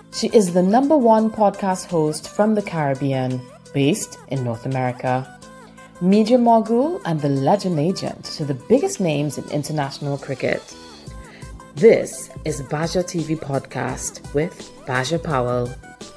She is the #1 podcast host from the Caribbean, based in North America. Media mogul and the legend agent to the biggest names in international cricket. This is Baja TV Podcast with Baja Powell.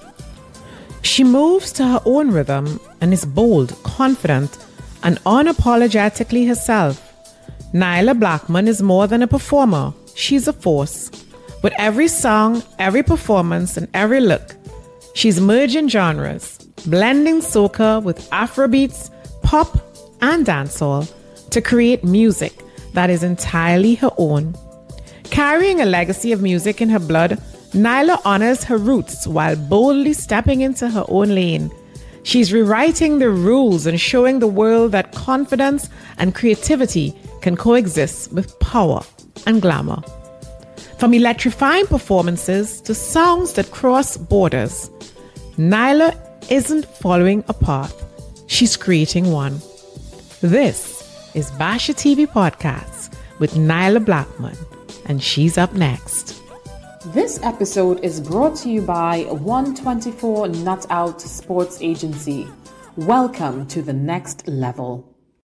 She moves to her own rhythm and is bold, confident, and unapologetically herself. Nyla Blackman is more than a performer. She's a force. With every song, every performance, and every look, she's merging genres, blending soca with Afrobeats, pop, and dancehall to create music that is entirely her own. Carrying a legacy of music in her blood, Nyla honors her roots while boldly stepping into her own lane. She's rewriting the rules and showing the world that confidence and creativity can coexist with power and glamour. From electrifying performances to songs that cross borders, Nyla isn't following a path. She's creating one. This is Baja TV Podcast with Nyla Blackman, and she's up next. This episode is brought to you by 124 Nut Out Sports Agency. Welcome to the next level.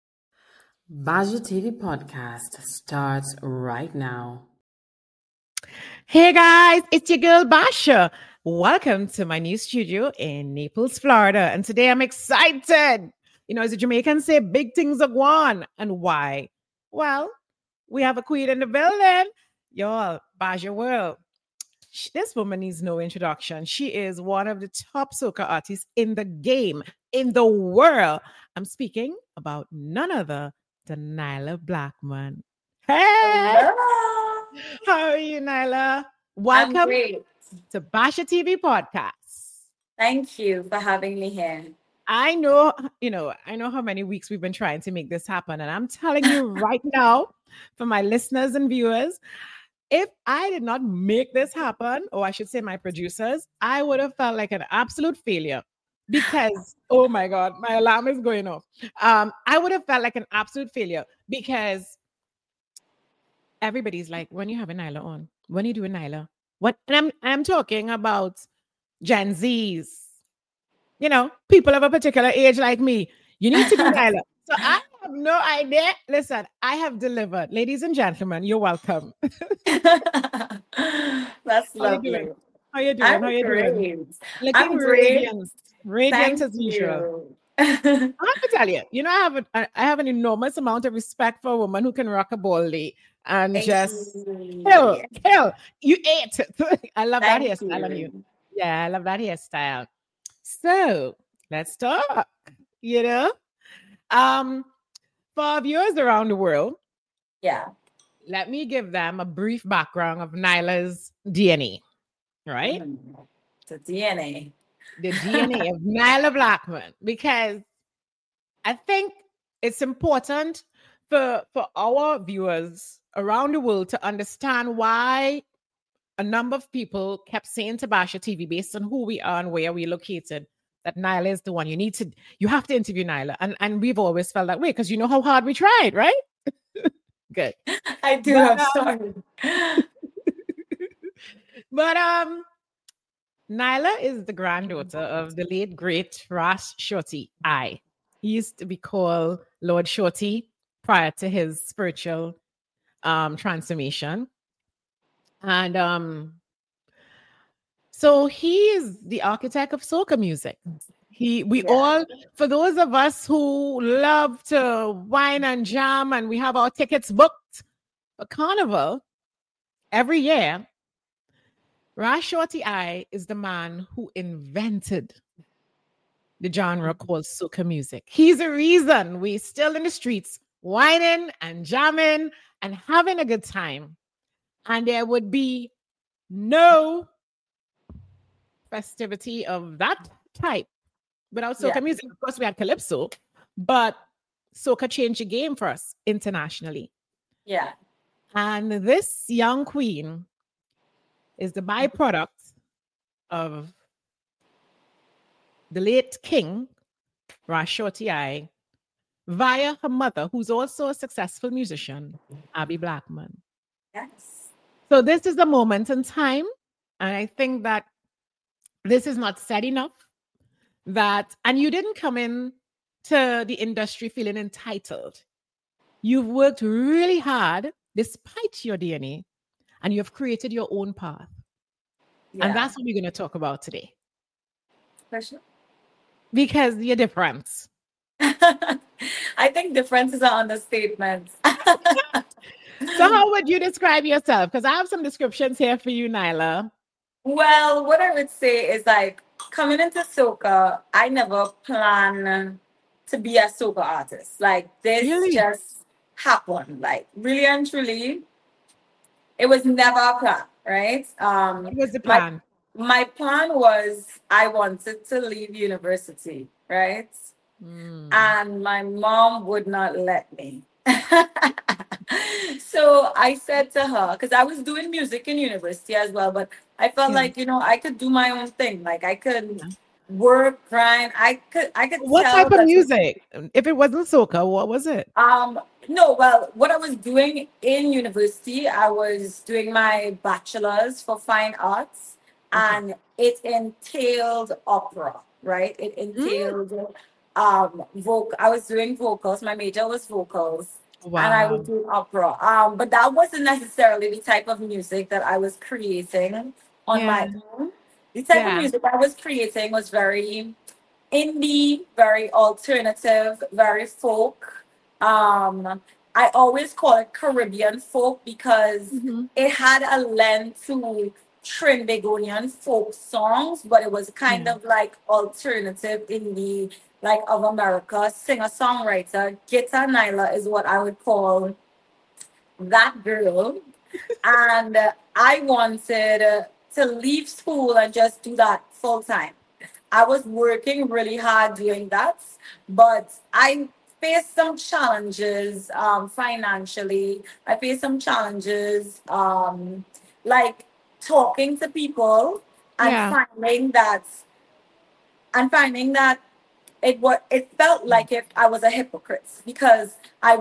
Baja TV Podcast starts right now. Hey guys, it's your girl Basha. Welcome to my new studio in Naples, Florida. And today I'm excited. You know, as a Jamaican say, big things are going. And why? Well, we have a queen in the building. Y'all, Baja World. This woman needs no introduction. She is one of the top soca artists in the game, in the world. I'm speaking about none other than Nyla Blackman. Hey! Hello. How are you, Nyla? I'm Welcome great. to Baja TV Podcast. Thank you for having me here. I know how many weeks we've been trying to make this happen. And I'm telling you right now, for my listeners and viewers, if I did not make this happen, or I should say my producers, I would have felt like an absolute failure because, oh my God, my alarm is going off. I would have felt like an absolute failure because everybody's like, when you have a Nyla on, when you do a Nyla, what? And I'm talking about Gen Zs, you know, people of a particular age like me. You need to do Nyla. So I have no idea. Listen, I have delivered. Ladies and gentlemen, you're welcome. That's How lovely. you doing? How you doing? I'm How you great. doing? Looking I'm great. radiant Thank as usual. you. I have to tell you, you know, I have an enormous amount of respect for a woman who can rock a baldy and just kill. You ate it. I love that Thank hairstyle on you. you. Yeah, I love that hairstyle. So let's talk. You know, for our viewers around the world, Yeah. let me give them a brief background of Nyla's DNA. Right? The DNA. The DNA of Nyla Blackman, because I think it's important for our viewers around the world to understand why a number of people kept saying to Baja TV, based on who we are and where we're located, that Nyla is the one. You have to interview Nyla. And we've always felt that way because you know how hard we tried, right? Good. I do. But, I'm sorry. But Nyla is the granddaughter of the late great Ras Shorty I. He used to be called Lord Shorty prior to his spiritual transformation. And so he is the architect of soca music. For those of us who love to wine and jam and we have our tickets booked for Carnival every year, Ras Shorty I is the man who invented the genre called soca music. He's the reason we're still in the streets whining and jamming and having a good time. And there would be no festivity of that type without soca music. Of course, we had Calypso, but soca changed the game for us internationally. Yeah. And this young queen is the byproduct of the late king, Ras Shorty I, via her mother, who's also a successful musician, Abby Blackman. Yes. So this is the moment in time, and I think that this is not said enough. And you didn't come in to the industry feeling entitled. You've worked really hard despite your DNA, and you have created your own path. Yeah. And that's what we're going to talk about today. For sure. Because you're different. I think difference is an understatement. So how would you describe yourself? Because I have some descriptions here for you, Nyla. Well, what I would say is like coming into soca, I never plan to be a soca artist. Like this Really? just happened. Like really and truly, it was never a plan, right? What was the My plan? my plan was I wanted to leave university, right? And my mom would not let me. So I said to her, because I was doing music in university as well, but I felt Yeah. like, I could do my own thing. Like I could work, grind. I could What tell type of that music? If it wasn't soca, what was it? no, well, what I was doing in university, I was doing my bachelor's for fine arts, and it entailed opera, right? It entailed I was doing vocals. My major was vocals, and I was Wow. doing opera. But that wasn't necessarily the type of music that I was creating on my own. The type of Yeah. music I was creating was very indie, very alternative, very folk. I always call it Caribbean folk because it had a lend to Trinbagonian folk songs, but it was kind of like alternative indie, like of America. Singer songwriter Gita Nyla is what I would call that girl. And I wanted to leave school and just do that full time. I was working really hard doing that, but I faced some challenges financially. I faced some challenges like talking to people and Yeah. finding that it felt like if I was a hypocrite because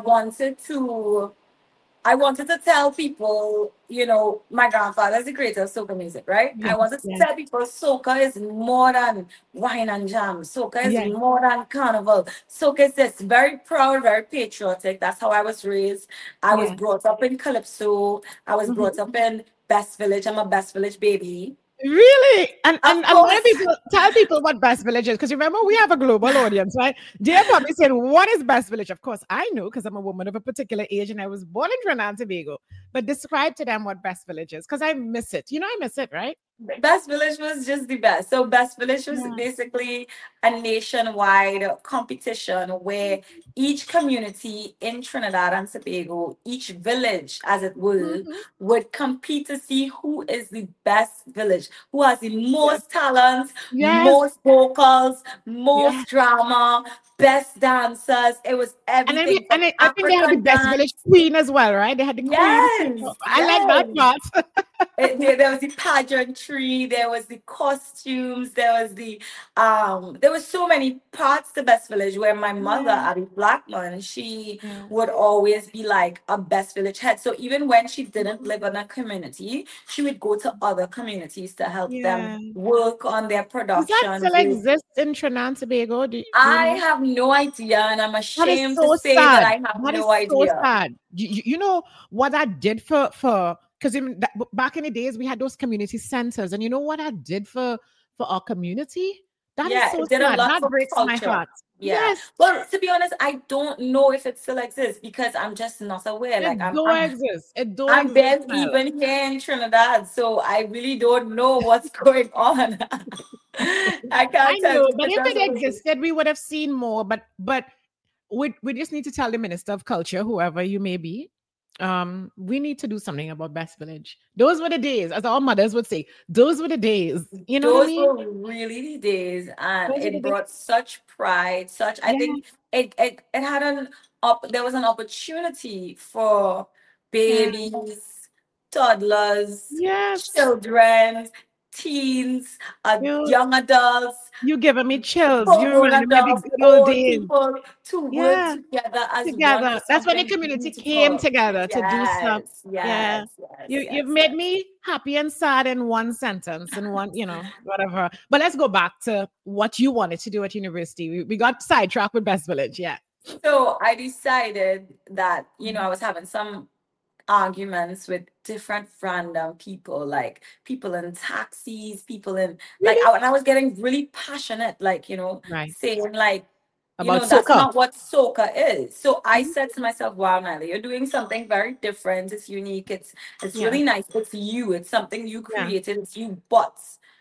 I wanted to tell people, my grandfather is the creator of soca music, right? I Yes. wanted to tell people soca is more than wine and jam. Soca is Yes. more than carnival. Soca is this very proud, very patriotic. That's how I was raised. I was Yes. brought up in Calypso. I was brought up in Best Village. I'm a Best Village baby. Really? And Of a lot of course. people tell people what Best Village is, because remember we have a global audience, right? They're probably saying, what is Best Village? Of course, I know because I'm a woman of a particular age and I was born in Trinidad and Tobago. But describe to them what Best Village is, because I miss it. I miss it, right? Best Village was just the best. So Best Village was basically a nationwide competition where each community in Trinidad and Tobago, each village, as it were, would compete to see who is the best village, who has the most talents, most vocals, most drama, best dancers. It was everything. And I think they had the Best Village queen as well, right? They had the queen. I like that part. There was the pageantry, there was the costumes, there was so many parts to Best Village where my mother, Abby Blackman, she would always be like a Best Village head. So even when she didn't live in a community, she would go to other communities to help them work on their production. Does that still exist in Trinidad and Tobago? I have no idea, and I'm ashamed to say sad. that I have no idea. So sad. You know what that did for because back in the days we had those community centers, and you know what that did for our community? That is so it did sad. a lot That for breaks my culture. heart. Yeah. Yes. Well, to be honest, I don't know if it still exists because I'm just not aware. It don't I'm exist. barely even here in Trinidad, so I really don't know what's going on. I can't tell know, you. but if it existed, we would have seen more. But we just need to tell the Minister of Culture, whoever you may be, we need to do something about Best Village. Those were the days, as our mothers would say. Those were the days. You know what I mean? Those were really the days, and it brought such pride. I think it had there was an opportunity for babies, toddlers, children teens, You young adults, you giving me chills. You grown reminded me of the adults, good old old days. people to work Yeah, together as one for together. That's when the something community came beautiful. together to do stuff. Yes, Yeah. yes, yes, You've yes, made yes. me happy and sad in one sentence, in one, whatever. But let's go back to what you wanted to do at university. We got sidetracked with Best Village. Yeah. So I decided that, I was having some arguments with different random people, like people in taxis, people in like Really? and I was getting really passionate, like, Right. saying like, About that's soca. not what soca is. So I Mhm. said to myself, wow, Nyla, you're doing something very different. It's unique. It's Yeah. really nice. It's you. It's something you Yeah. created. It's you. But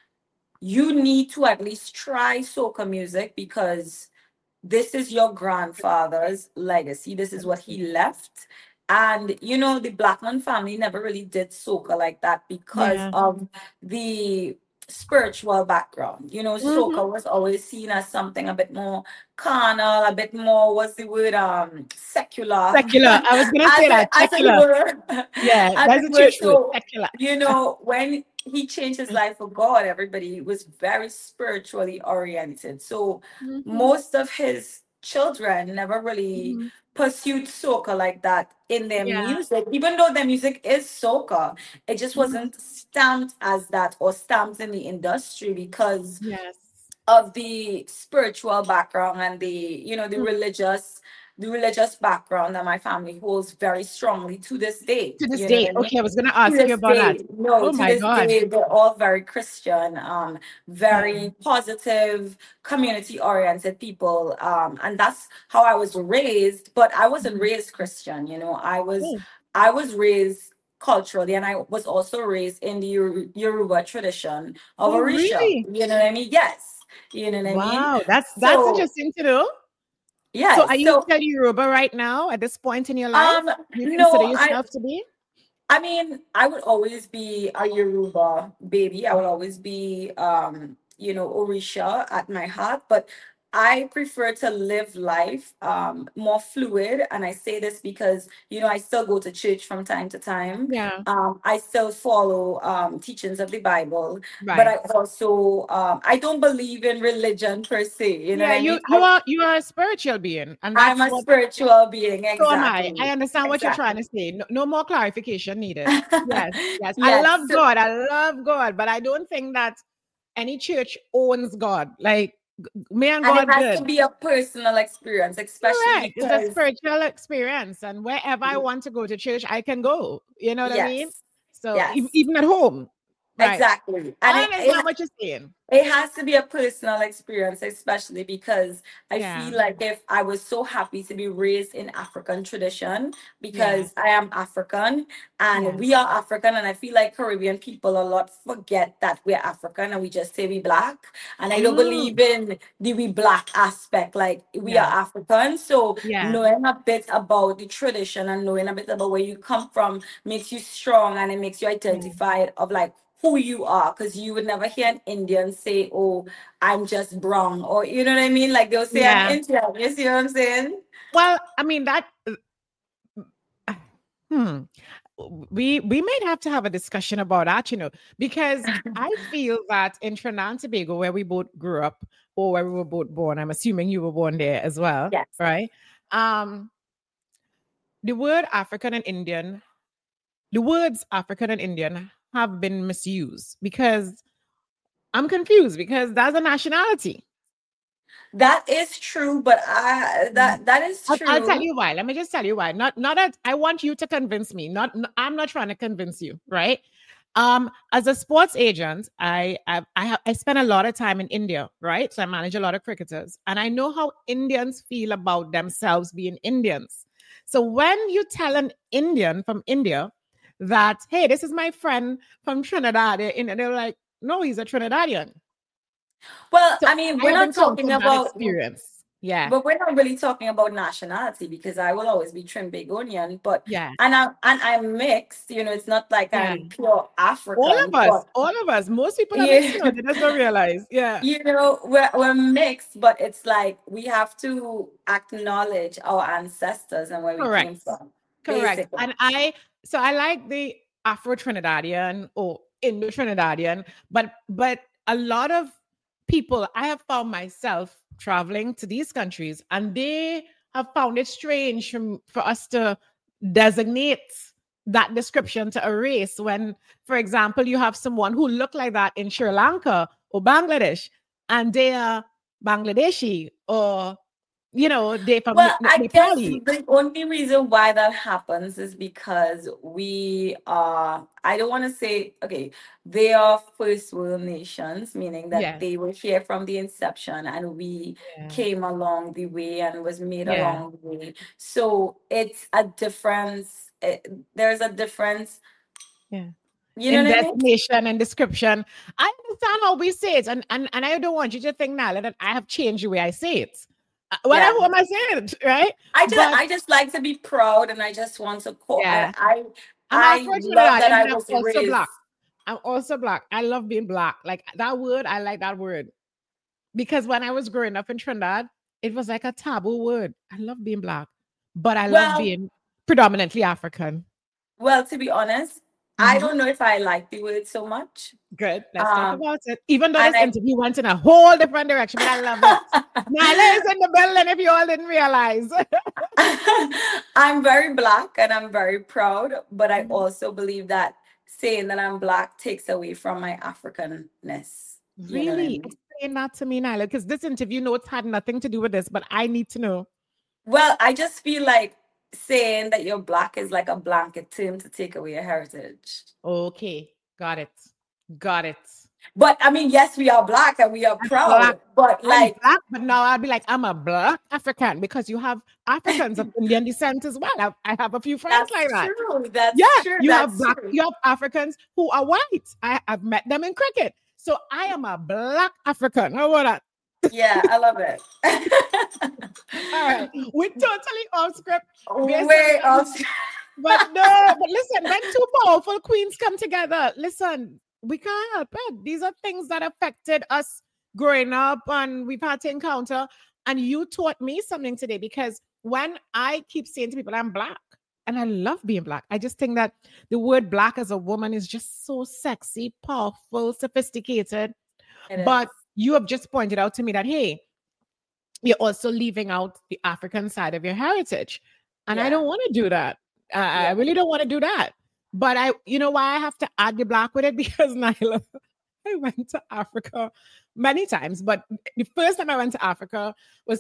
you need to at least try soca music because this is your grandfather's legacy. This is what he left. And the Blackman family never really did soca like that because Yeah. of the spiritual background. Mhm. Soca was always seen as something a bit more carnal, a bit more, what's the word, secular, Secular. I was gonna as say it, that. as it Secular. were, Yeah, as that's it a were. church word. So, Secular. when he changed his life for God, everybody was very spiritually oriented. So Mhm. most of his children never really Mhm. pursued soca like that in their Yeah. music, even though their music is soca. It just Mhm. wasn't stamped as that or stamped in the industry because Yes. of the spiritual background and the Mm. religious background that my family holds very strongly to this day. To this You know day. what I mean? Okay, I was gonna To ask you this about that. day, no, Oh to my this God. day, they're all very Christian, Yeah. very positive, community oriented people. And that's how I was raised, but I wasn't Mhm. raised Christian, I was Oh, I was raised culturally, and I was also raised in the Yoruba tradition of oh, Orisha. really? You know what I mean? Yes. You know what I mean? Wow, that's So interesting to know. So are yes. you So still Yoruba right now at this point in your life? You consider no, yourself to be? I mean, I would always be a Yoruba baby. I would always be, Orisha at my heart. But I prefer to live life more fluid. And I say this because, I still go to church from time to time. Yeah, I still follow teachings of the Bible. But I right. also, I don't believe in religion per se. You know what Yeah, I you mean? you are you are a spiritual being, and I'm that's a what. spiritual being. So am I. Exactly. I understand what you're trying Exactly. to say. No, no more clarification needed. Yes, yes. I Yes. love God. I love God, but I don't think that any church owns God. Like me and And it God has to good. be a personal experience, especially Correct. It's a because, spiritual experience, and wherever I want to go to church, I can go. You know what I mean? yes, So yes, even at home, right? exactly. And I it understand what you're saying. it has to be a personal experience, especially because I Yeah, feel like if I was so happy to be raised in African tradition, yeah, because I am African and yeah. we are African, and I feel like Caribbean people a lot forget that we're African and we just say we black. And I don't Mm, believe in the we black aspect, like we are yeah, African. So yeah. knowing a bit about the tradition and knowing a bit about where you come from makes you strong, and it makes you Yeah. identify of like who you are, because you would never hear an Indian say, "Oh, I'm just brown," or you know what I mean. Like they'll say, "I'm Yeah. Indian." You see what I'm saying? Well, I mean that. Hmm. We might have to have a discussion about that, because I feel that in Trinidad and Tobago, where we both grew up or where we were both born, I'm assuming you were born there as well, Yes. right? Um, the word African and Indian, the words African and Indian have been misused because I'm confused because that's a nationality. That is true, but that is I'll tell true. you why. Let me just tell you why. Not that I want you to convince me. I'm not trying to convince you, right? As a sports agent, I spend a lot of time in India, right? So I manage a lot of cricketers, and I know how Indians feel about themselves being Indians. So when you tell an Indian from India that, hey, this is my friend from Trinidad, they're like, no, he's a Trinidadian. Well, So I mean, I we're have been not coming talking from that about, experience. Yeah, but we're not really talking about nationality because I will always be Trinbagonian, but yeah, I'm mixed. It's not like yeah. I'm pure African, but All of us, most people are mixed, yeah. they just don't realize. Yeah. We're mixed, but it's like we have to acknowledge our ancestors and where we came Correct. from, Correct. basically. And so I like the Afro Trinidadian or Indo-Trinidadian, but a lot of people, I have found myself traveling to these countries, and they have found it strange for us to designate that description to a race when, for example, you have someone who look like that in Sri Lanka or Bangladesh, and they are Bangladeshi, or they from Well, I guess Nepali. the only reason why that happens is because we are, I don't want to say, okay, they are first world nations, meaning that Yes. they were here from the inception and we Yeah. came along the way and was made Yeah. along the way. So it's a difference. There's a difference. Yeah. You know In what I mean? designation and description. I understand how we say it, and I don't want you to think now that I have changed the way I say it. Yeah. Whatever am I saying it, right? But I just like to be proud and I just want to call, yeah, I'm I love that Afro-Trinidadian, I but I'm was also black. raised. I'm also black. I love being black. Like that word, I like that word. Because when I was growing up in Trinidad, it was like a taboo word. I love being black, but I love Well, being predominantly African. Well, to be honest, I Mhm. don't know if I like the word so much. Good. Let's talk Um, about it. Even though and this interview went in a whole different direction, but I love it. Nyla is in the building if you all didn't realize. I'm very black and I'm very proud, but I Mhm. also believe that saying that I'm black takes away from my Africanness. You know what I Really? mean? Explain that to me, Nyla, because this interview notes had nothing to do with this, but I need to know. Well, I just feel like saying that you're black is like a blanket term to take away your heritage. Okay. Got it. Got it. But I mean, yes, we are black and we are I'm black. proud, but I'm like, black, but now I'll be like, I'm a black African because you have Africans of Indian descent as well. I have a few friends that's like that. true. Yeah, That's true. you have That's black, true. you have Africans who are white. I've met them in cricket. So I am a black African. How about that? Yeah, I love it. All right. We're totally off script based Way on off. but no, but listen, when two powerful queens come together, listen, we can't help it. These are things that affected us growing up and we've had to encounter. And you taught me something today because when I keep saying to people, I'm black and I love being black, I just think that the word black as a woman is just so sexy, powerful, sophisticated. It But is. you have just pointed out to me that, hey, you're also leaving out the African side of your heritage. And I Yeah. don't want to do that. I Yeah. really don't want to do that. But you know why I have to add the black with it? Because Nyla, I went to Africa many times, but the first time I went to Africa was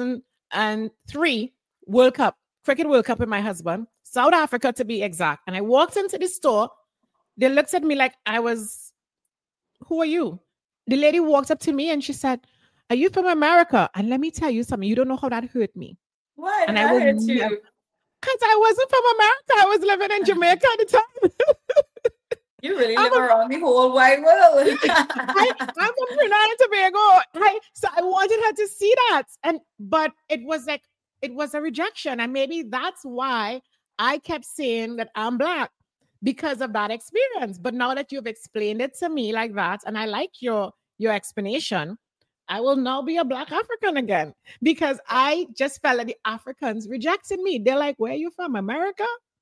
2003 World Cup, Cricket World Cup with my husband, South Africa to be exact. And I walked into the store. They looked at me like I was, who are you? The lady walked up to me and she said, are you from America? And let me tell you something, you don't know how that hurt me. Why And did I I will hurt never, you? because I wasn't from America. I was living in Jamaica at the time. You really I'm live a around the whole wide world. I'm from Trinidad and Tobago. So I wanted her to see that. But it was like, it was a rejection. And maybe that's why I kept saying that I'm black because of that experience. But now that you've explained it to me like that, and I like your explanation, I will now be a black African again because I just felt that the Africans rejected me. They're like, where are you from? America?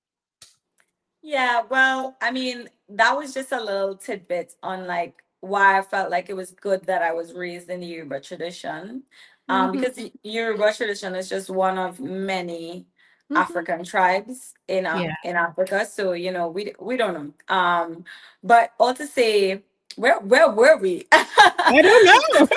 Yeah, well, I mean, that was just a little tidbit on like why I felt like it was good that I was raised in the Yoruba tradition. Mm-hmm, Because the Yoruba tradition is just one of many mm-hmm. African tribes Yeah. in Africa. So, we don't know. But all to say, where were we? I don't know.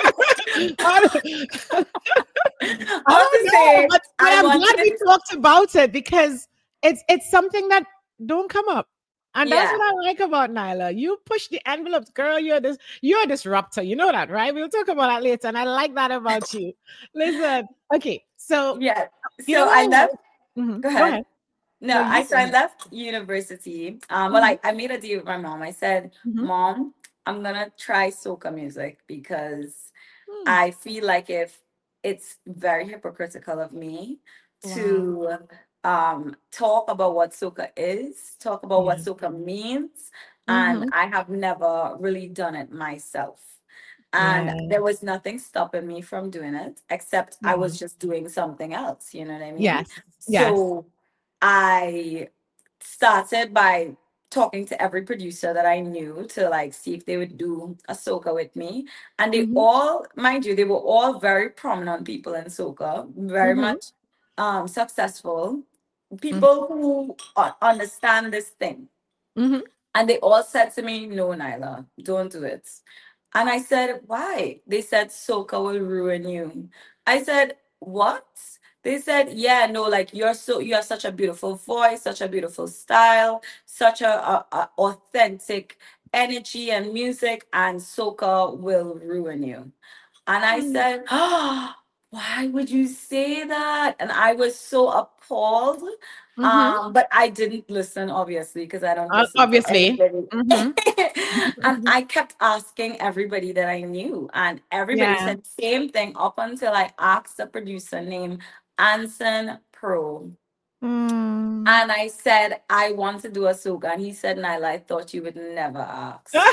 I, I All don't to know, say, but I I'm glad wanted, we talked about it because it's something that don't come up. And that's yeah. what I like about Nyla. You push the envelopes, girl. You're a disruptor. You know that, right? We'll talk about that later. And I like that about you. Listen, okay. So Yeah. you know So I what? left. Mhm. Go Go ahead. ahead. No, No, you I go so I ahead. left university. Well, Mhm, I made a deal with my mom. I said, mhm, "Mom, I'm gonna try soca music because mm. I feel like if it's very hypocritical of me Wow. to talk about what soca is, talk about what Yeah. soca means, and Mhm. I have never really done it myself." And Yeah. there was nothing stopping me from doing it, except I Yeah. was just doing something else. You know what I mean? Yes. Yes. So I started by talking to every producer that I knew to like see if they would do a soca with me. And they Mm-hmm. all, mind you, they were all very prominent people in soca, very Mm-hmm. much successful Mm-hmm. people who understand this thing. Mm-hmm. And they all said to me, "No, Nyla, don't do it." And I said, "Why?" They said, "Soca will ruin you." I said, "What?" They said, "Yeah, no, like you have such a beautiful voice, such a beautiful style, such a authentic energy and music, and soca will ruin you." And I said, "Oh, why would you say that?" And I was so appalled. Mm-hmm. But I didn't listen, obviously, because I don't listen to Obviously. anybody. Mm-hmm. And I kept asking everybody that I knew, and everybody Yeah. said the same thing up until I asked the producer named Anson Pro. Mm. And I said, "I want to do a soga." And he said, "Nyla, I thought you would never ask."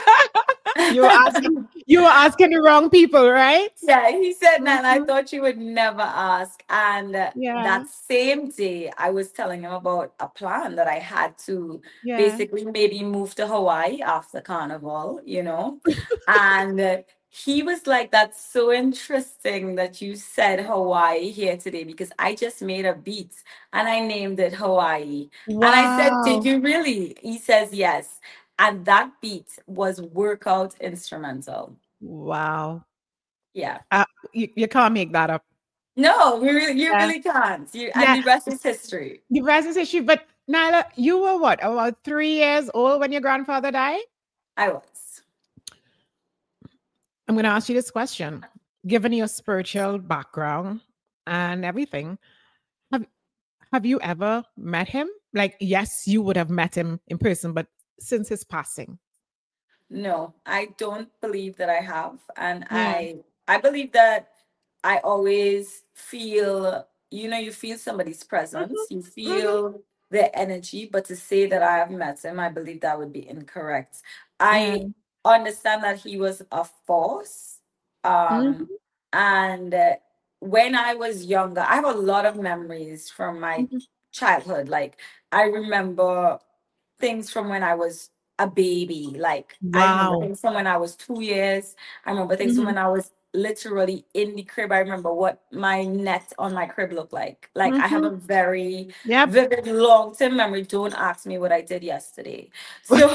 You were asking the wrong people, right? Yeah, he said that. I Mhm. thought you would never ask. And Yeah, that same day, I was telling him about a plan that I had to yeah. basically maybe move to Hawaii after Carnival, you know? And he was like, "That's so interesting that you said Hawaii here today because I just made a beat and I named it Hawaii." And I said, "Did Wow. you really?" He says, "Yes." And that beat was workout instrumental. Wow. Yeah. Uh, you can't make that up. No, you Yeah. really can't. And Yeah. the rest is history. The rest is issue. But Nyla, you were what, about 3 years old when your grandfather died? I was. I'm going to ask you this question. Given your spiritual background and everything, have have you ever met him? Like, yes, you would have met him in person, but since his passing. No, I don't believe that I have. And Yeah. I believe that I always feel, you feel somebody's presence, you Mm-hmm. Mm-hmm. feel their energy, but to say that I have met him, I believe that would be incorrect. Yeah. I understand that he was a force. Um, Mm-hmm. and when I was younger, I have a lot of memories from my Mm-hmm. childhood. Like, I remember things from when I was a baby. Like, I remember Wow. things from when I was 2 years. I remember things from Mhm. when I was literally in the crib. I remember what my net on my crib looked like. Like, I have Mhm. a very Yep. vivid long-term memory. Don't ask me what I did yesterday. So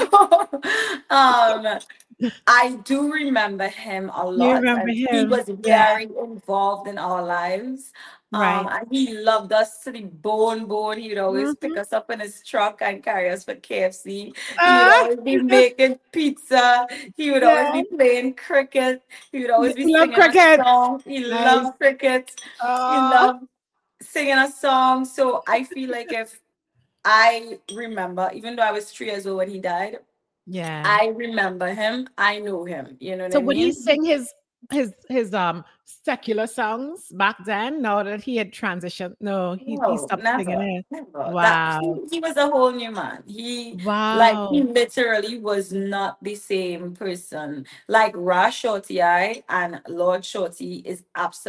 um I do remember him a You lot, remember and he him? was Yeah. very involved in our lives. Right. And he loved us to the bone. He would always pick Mhm. us up in his truck and carry us for KFC. He would Ah. always be making pizza. He would always Yeah. be playing cricket. He would always be You love singing a cricket. song. He Nice. loved cricket. He Oh. loved singing a song. So I feel like if I remember, even though I was 3 years old when he died, Yeah. I remember him. I know him. You know what So I would he mean? sing his secular songs back then? Now that he had transitioned, no, he No, stopped singing never, it. never. That Wow. he was a whole new man. He Wow. literally was not the same person. Like Ra Shorty I and Lord Shorty is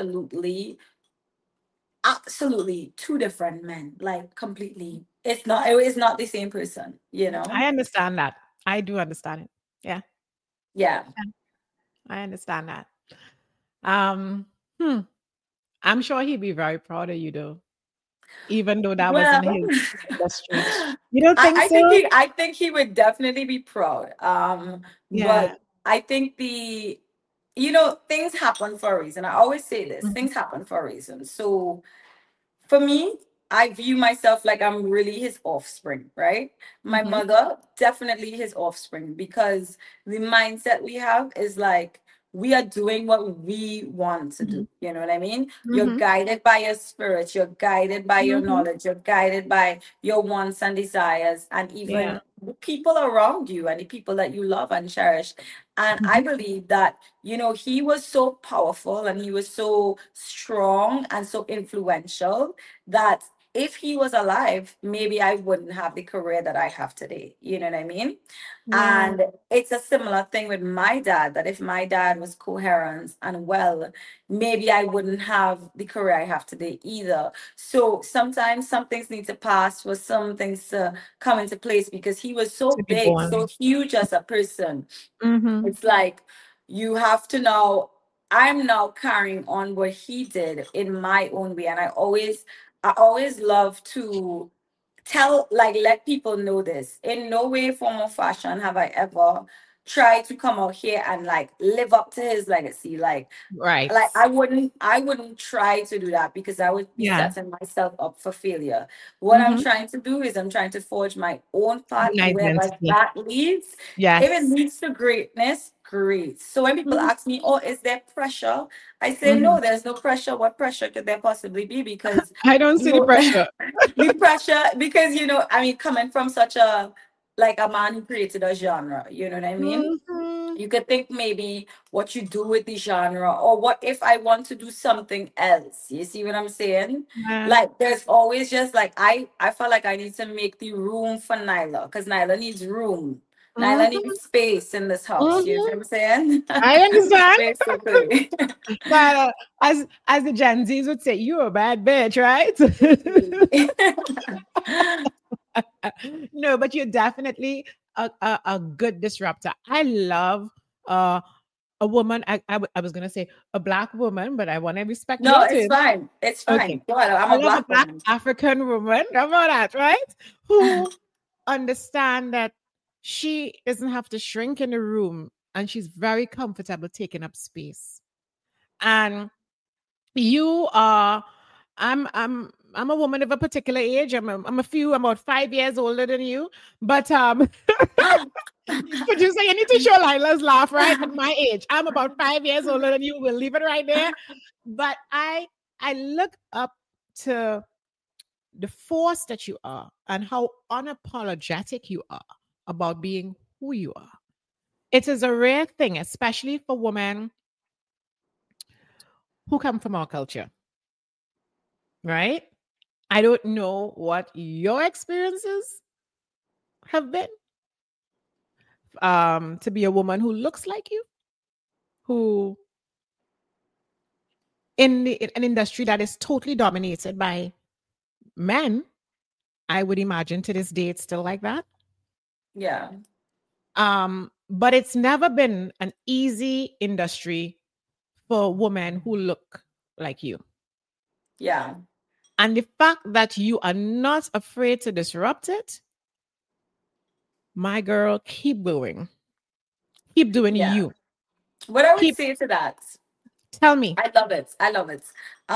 absolutely two different men. Like completely. It is not the same person, you know? I understand that. I do understand it. Yeah. Yeah. Yeah. I understand that. Um. Hmm. I'm sure he'd be very proud of you, though, even though that Well, wasn't his industry. You don't I, think I think so? he would definitely be proud. Yeah. But I think things happen for a reason. I always say this, Mhm. things happen for a reason. So for me, I view myself like I'm really his offspring, right? My Mhm. mother, definitely his offspring, because the mindset we have is like we are doing what we want to do. Mhm. You know what I mean? You're Mhm. guided by your spirit, you're guided by your Mhm. knowledge, you're guided by your wants and desires, and Yeah. even the people around you and the people that you love and cherish. And I Mhm. believe that he was so powerful and he was so strong and so influential that if he was alive, maybe I wouldn't have the career that I have today. You know what I mean? Yeah. And it's a similar thing with my dad, that if my dad was coherent and well, maybe I wouldn't have the career I have today either. So sometimes some things need to pass for some things to come into place, because he was so To be big, so born. huge as a person. Mm-hmm. It's like you have to now, I'm now carrying on what he did in my own way. And I always love to tell, like, let people know this. In no way, form, or fashion have I ever tried to come out here and like live up to his legacy. Right. Like I wouldn't try to do that, because I would be Yeah. setting myself up for failure. What I'm Mm-hmm. trying to do is I'm trying to forge my own path, An wherever identity. that leads. If it Yes. leads to greatness, great. So when people Mm-hmm. ask me, oh, is there pressure? I say, Mm-hmm. no, there's no pressure. What pressure could there possibly be? Because I don't you see the know, pressure. the pressure, because I mean, coming from such a, like, a man who created a genre, you know what I mean? Mm-hmm. You could think maybe what you do with the genre, or what if I want to do something else. You see what I'm saying? Yeah. Like, there's always just like, I felt like I need to make the room for Nyla, because Nyla needs room. Nyla Mm-hmm. needs space in this house. You know what Mm-hmm. I'm saying? I understand. Basically. But as the Gen Zs would say, you're a bad bitch, right? No, but you're definitely a good disruptor. I love uh, a woman. I was gonna say a black woman, but I want to respect No, your it's taste. fine. It's Okay, fine. Go ahead. I'm I a love a black black woman. African woman. How about that, right? Who understand that she doesn't have to shrink in the room, and she's very comfortable taking up space. And you are, I'm a woman of a particular age. I'm about 5 years older than you. But producer, you need to show Lila's laugh, right? At my age. I'm about 5 years older than you. We'll leave it right there. But I look up to the force that you are and how unapologetic you are about being who you are. It is a rare thing, especially for women who come from our culture, right? I don't know what your experiences have been, to be a woman who looks like you, who in an industry that is totally dominated by men. I would imagine to this day it's still like that. Yeah. But it's never been an easy industry for women who look like you. Yeah. And the fact that you are not afraid to disrupt it, my girl, keep going. Keep doing Yeah. you. What I would Keep say to that, tell me. I love it. I love it.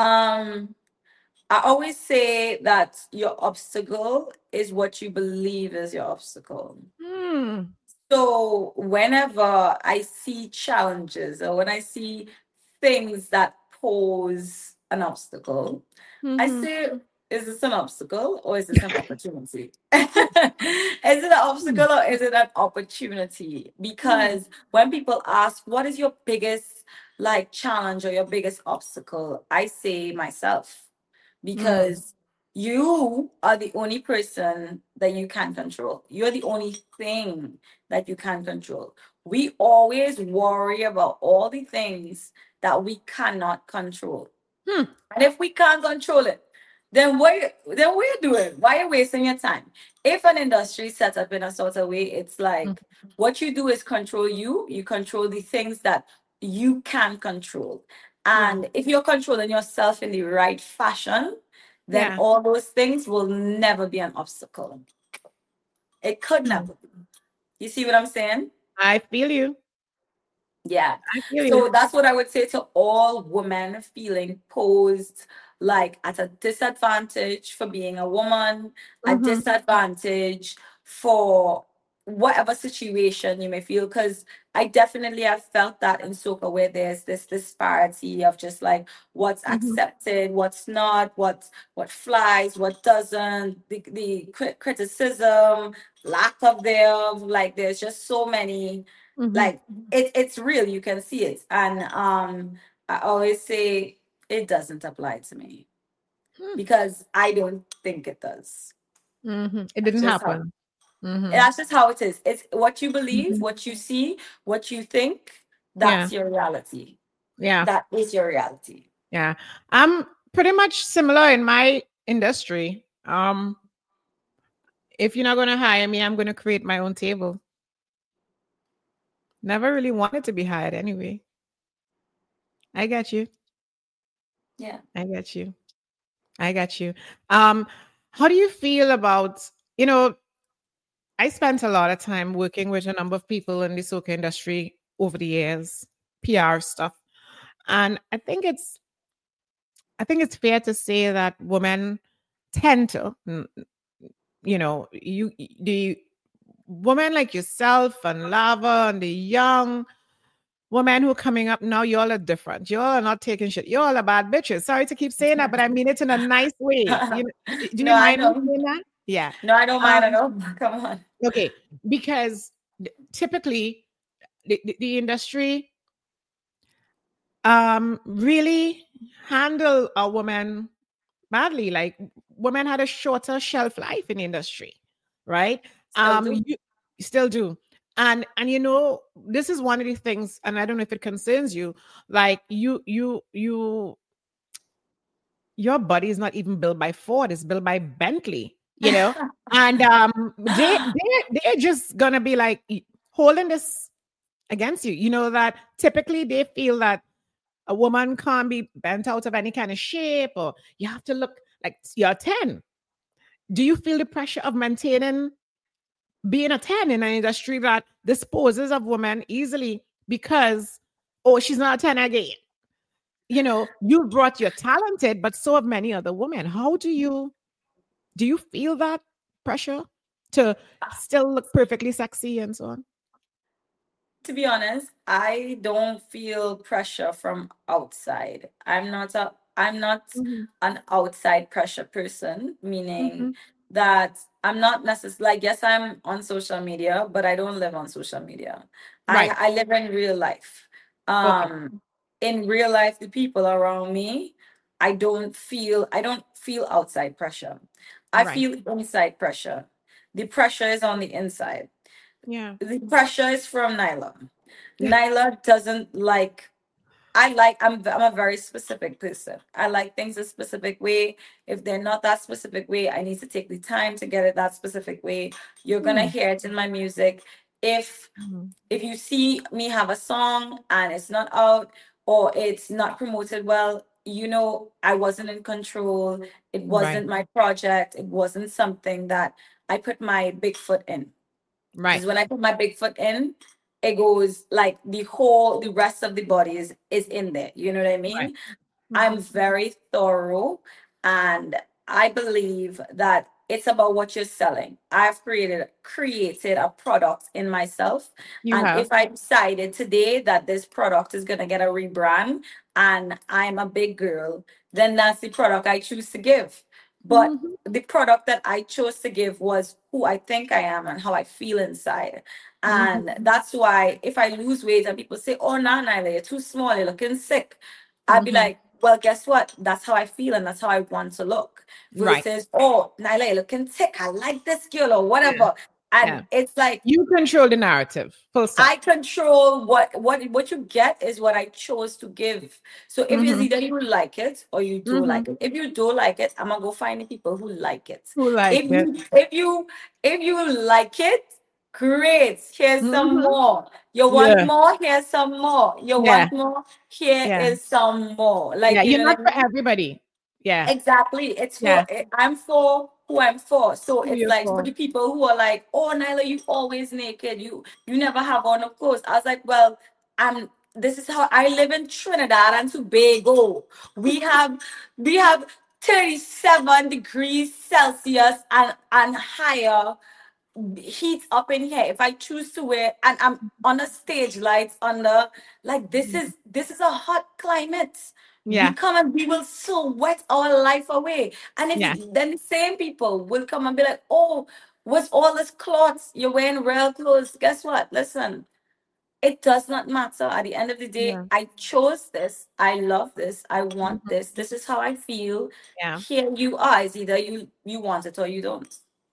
I always say that your obstacle is what you believe is your obstacle. Hmm. So whenever I see challenges, or when I see things that pose an obstacle, I Mhm. say, is this an obstacle or is this an opportunity? Is it an Mm, obstacle or is it an opportunity? mm, Because when people ask, what is your biggest, like, challenge or your biggest obstacle? I say myself, mm, because you are the only person that you can control. You're the only thing that you can control. We always worry about all the things that we cannot control. hmm, And if we can't control it, then what are you doing? Why are you wasting your time? If an industry is set up in a sort of way, it's mm, like what you do is control you. You control the things that you can control. yeah, And if you're controlling yourself in the right fashion, then yeah. all those things will never be an obstacle. It could Mm. never be. You see what I'm saying? I feel you. Yeah. I feel you. So that's what I would say to all women feeling posed like at a disadvantage for being a woman, a Mm-hmm. disadvantage for whatever situation you may feel. Because I definitely have felt that in soca, where there's this disparity of just like what's Mm-hmm. accepted, what's not, what flies, what doesn't, the criticism, lack of thereof. Like, there's just so many, Mm-hmm. like, it's real, you can see it. And I always say it doesn't apply to me. because I don't think it does. It That's didn't just how happen. Mm-hmm. that's just how it is. It's what you believe, Mm-hmm. what you see, what you think. Yeah. That's your reality. Yeah. That is your reality. Yeah. I'm pretty much similar in my industry. If you're not going to hire me, I'm going to create my own table. Never really wanted to be hired anyway. I got you. Yeah. I got you. I got you. Um, how do you feel about, you know, I spent a lot of time working with a number of people in the soca industry over the years, PR stuff. And I think it's fair to say that women tend to, the women like yourself and Lava and the young women who are coming up now, y'all are different. Y'all are not taking shit. Y'all are bad bitches. Sorry to keep saying that, but I mean it in a nice way. Do No, you I mind me know. saying that? Yeah. No, I don't mind at Um, all. Come on. okay. Because typically the industry really handle a woman badly. Like women had a shorter shelf life in the industry, right? Still do. You still do. And this is one of the things, and I don't know if it concerns you, like your body is not even built by Ford, it's built by Bentley, and they're just gonna be like holding this against you. You know that typically they feel that a woman can't be bent out of any kind of shape, or you have to look like you're 10. Do you feel the pressure of maintaining being a 10 in an industry that disposes of women easily because, oh, she's not a 10 again? You brought your talented, but so have many other women. How do you feel that pressure to still look perfectly sexy and so on? To be honest, I don't feel pressure from outside. I'm not Mm-hmm. an outside pressure person, Mm-hmm. meaning that I'm not necessarily like, yes, I'm on social media, but I don't live on social media. I Right. I live in real life. Okay. In real life, the people around me, I don't feel outside pressure. I Right. feel inside pressure. The pressure is on the inside. Yeah. The pressure is from Nyla. Nyla doesn't like. I'm a very specific person. I like things a specific way. If they're not that specific way, I need to take the time to get it that specific way. You're gonna Mm. hear it in my music. If Mhm. if you see me have a song and it's not out or it's not promoted well, I wasn't in control. It Right. wasn't my project. It wasn't something that I put my big foot in. Right. Because when I put my big foot in, it goes like the rest of the body is in there. You know what I Right. mean? I'm Mhm. very thorough, and I believe that it's about what you're selling. I've created a product in myself, You and have. if I decided today that this product is gonna get a rebrand and I'm a big girl, then that's the product I choose to give. But Mhm. the product that I chose to give was who I think I am and how I feel inside. And Mhm. that's why if I lose weight and people say, "Oh, no, Nyla, you're too small, you're looking sick," I'd be Mhm. like, well, guess what? That's how I feel and that's how I want to look. Right. Versus, "Oh, Nyla, you're looking sick. I like this girl," or Yeah. whatever. And Yeah. it's like You control the narrative. Full I stop. control what you get is what I chose to give. So if it's Mhm. either you like it or you don't Mhm. like it. If you don't like it, I'm gonna go find the people who like it. Who like If it? you if you if you like it, great. Here's some Mhm. more. You want Yeah. more? Here's some more. You Yeah. want more? Here Yeah. is some more. Yeah. Like, you You're know not what I for mean? everybody. Yeah. Exactly. Yeah. I'm for who I'm for. So Who it's you're like for for. the people who are like, "Oh, Nyla, you always naked. You never have on a clothes." I was like, well, I'm this is how I live in Trinidad and Tobago. We have we have 37 degrees Celsius and higher heat up in here. If I choose to wear, and I'm on a stage lights under, like, this is a hot climate. We Yeah. come and we will sweat our life away. And Yeah. then the same people will come and be like, "Oh, what's all this clothes? You're wearing real clothes." Guess what? Listen, it does not matter. At the end of the day, Yeah. I chose this. I love this. I want this. This is how I feel. Yeah. Here you are. It's either you want it or you don't.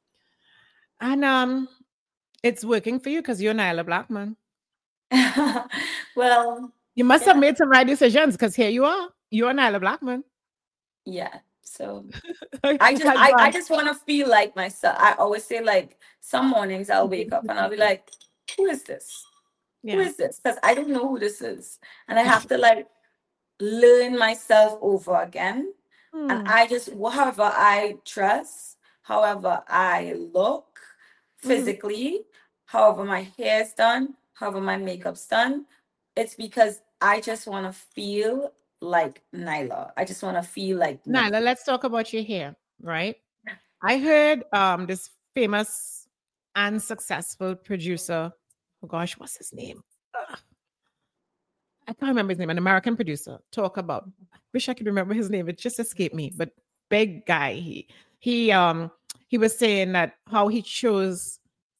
And it's working for you because you're Nyla Blackman. Well, You must have yeah, made some right decisions because here you are. You're Nyla Blackman. yeah. So I just Go I on. just want to feel like myself. I always say, like, some mornings I'll wake up and I'll be like, who is this? Who Yeah. is this? Because I don't know who this is. And I have to, like, learn myself over again. And Hmm. I just, however I dress, however I look Mhm. physically, however my hair's done, however my makeup's done, it's because I just want to feel like Nyla. I just want to feel like me. Nyla, let's talk about your hair, right? I heard this famous and successful producer. Oh gosh, what's his name? Ugh, I can't remember his name. An American producer. Talk about. Wish I could remember his name. It just escaped me. But big guy. He was saying that how he chose.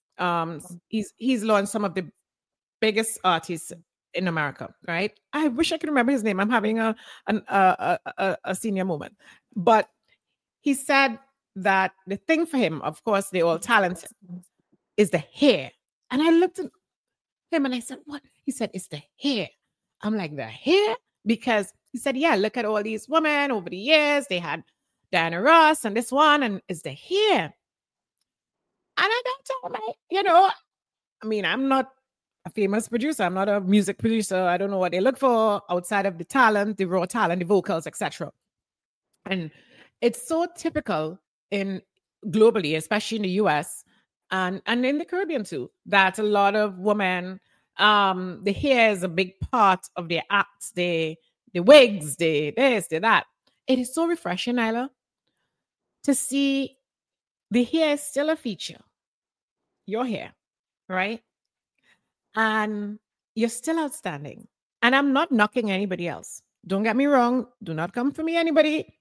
He's launched some of the biggest artists in America. Right. I wish I could remember his name. I'm having a senior moment. But he said that the thing for him, of course, they're all talented, is the hair. And I looked at him and I said, what? He said, it's the hair. I'm like, the hair? Because he said, yeah, look at all these women over the years. They had Diana Ross and this one, and it's the hair. And I got to him, I mean, I'm not a famous producer. I'm not a music producer. I don't know what they look for outside of the talent, the raw talent, the vocals, etc. And it's so typical in globally, especially in the US and in the Caribbean too, that a lot of women, the hair is a big part of their acts, the wigs, the this, the that. It is so refreshing, Nyla, to see the hair is still a feature. Your hair, right? And you're still outstanding. And I'm not knocking anybody else. Don't get me wrong. Do not come for me, anybody.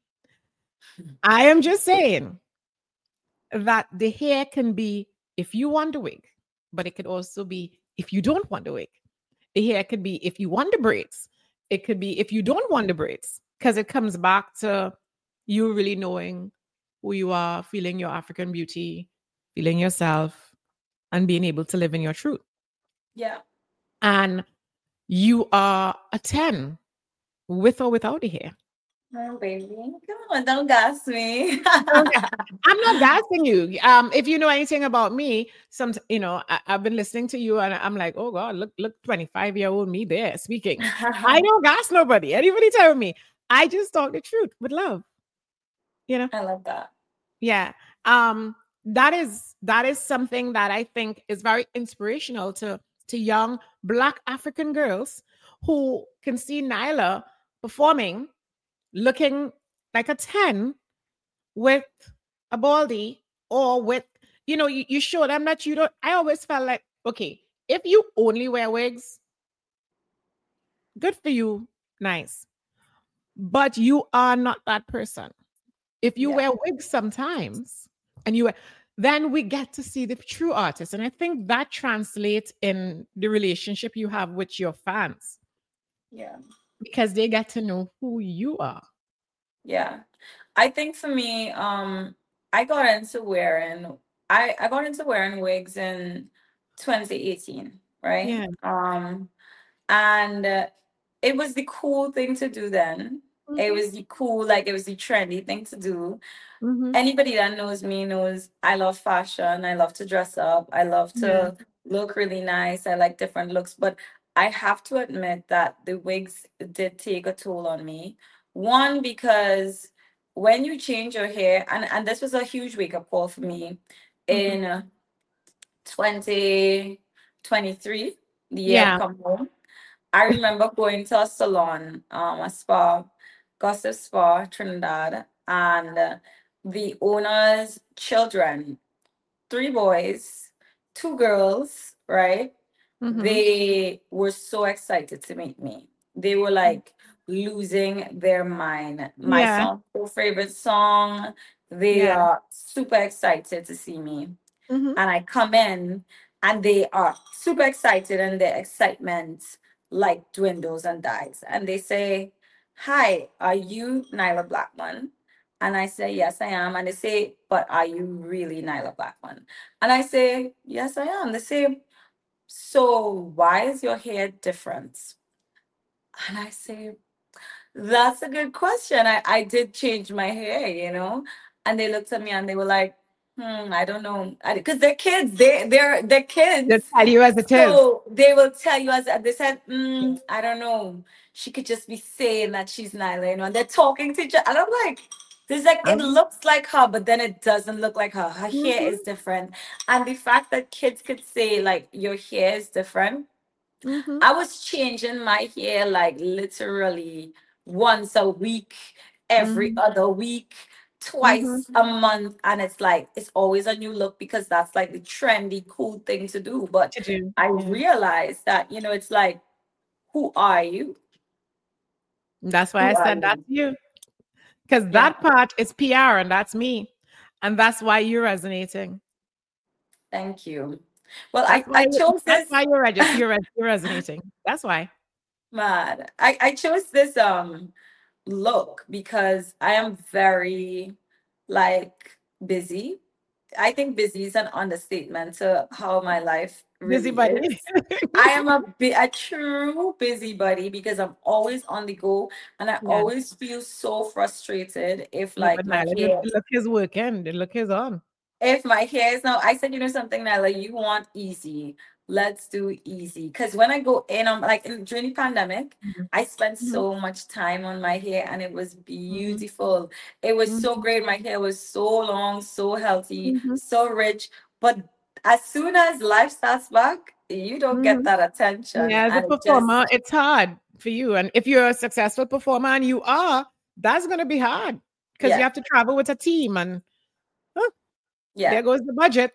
I am just saying that the hair can be if you want a wig, but it could also be if you don't want a wig. The hair could be if you want the braids. It could be if you don't want the braids, because it comes back to you really knowing who you are, feeling your African beauty, feeling yourself, and being able to live in your truth. Yeah. And you are a 10 with or without the hair. Oh, baby. Come on, don't gas me. Okay. I'm not gassing you. If you know anything about me, I've been listening to you and I'm like, oh God, look, 25-year-old me there speaking. I don't gas nobody. Anybody tell me. I just talk the truth with love. I love that. Yeah. That is something that I think is very inspirational to young Black African girls who can see Nyla performing, looking like a 10 with a baldy or with, you show them that you don't. I always felt like, okay, if you only wear wigs, good for you, nice. But you are not that person. If you Yeah. wear wigs sometimes and then we get to see the true artist. And I think that translates in the relationship you have with your fans. Yeah. Because they get to know who you are. Yeah. I think for me, I got into wearing I got into wearing wigs in 2018, right? Yeah. And it was the cool thing to do then. It Mm-hmm. was the cool, like, it was the trendy thing to do. Mm-hmm. Anybody that knows me knows I love fashion. I love to dress up. I love Yeah. to look really nice. I like different looks. But I have to admit that the wigs did take a toll on me. One, because when you change your hair, and this was a huge wake up call for me Mm-hmm. in 2023, the year I've Yeah. come home. I remember going to a salon, a spa, Gossip Spa, Trinidad, and the owner's children, three boys, two girls, right? Mm-hmm. They were so excited to meet me. They were like losing their mind. My Yeah. song, their favorite song. They Yeah. are super excited to see me. Mm-hmm. And I come in and they are super excited, and their excitement like dwindles and dies. And they say, "Hi, are you Nyla Blackman?" And I say, "Yes, I am." And they say, "But are you really Nyla Blackman?" And I say, "Yes, I am." They say, "So why is your hair different?" And I say, "That's a good question. I did change my hair, you know." And they looked at me and they were like, I don't know. Because they're kids. They're Just kids. tell you as it is. So they will tell you, as they said, I don't know. She could just be saying that she's Nyla, you know, and they're talking to each other. And I'm like, this like it Um, looks like her, but then it doesn't look like her. Her hair mhm, is different. And the fact that kids could say like your hair is different, mhm, I was changing my hair like literally once a week, every mhm, other week, mhm. twice a month. And it's like, it's always a new look because that's like the trendy, cool thing to do. But To do. I Yeah. realized that, you know, it's like, who are you? That's why I Who are said that's you? you. Because Yeah. that part is PR and that's me. And that's why you're resonating. Thank you. Well, That's why I chose that's this. why you're resonating. That's why. Man, I chose this look because I am very like busy. I think busy is an understatement to how my life really Busybody. is. I am a true busybody because I'm always on the go, and I Yeah. always feel so frustrated if No, but like my Nyla, hair, the look is working. The look is on. if my hair is now, I said, you know something, Nyla, you want easy. Let's do easy. Because when I go in, I'm like during the pandemic, Mhm, I spent mhm, so much time on my hair and it was mhm, beautiful. It was so mhm, great. My hair was so long, so healthy, mhm, so rich. But as soon as life starts back, you don't get mhm. that attention. Yeah, as a And it just, performer, it's hard for you. And if you're a successful performer and you are, that's going to be hard because you yeah, have to travel with a team and huh, yeah. there goes the budget.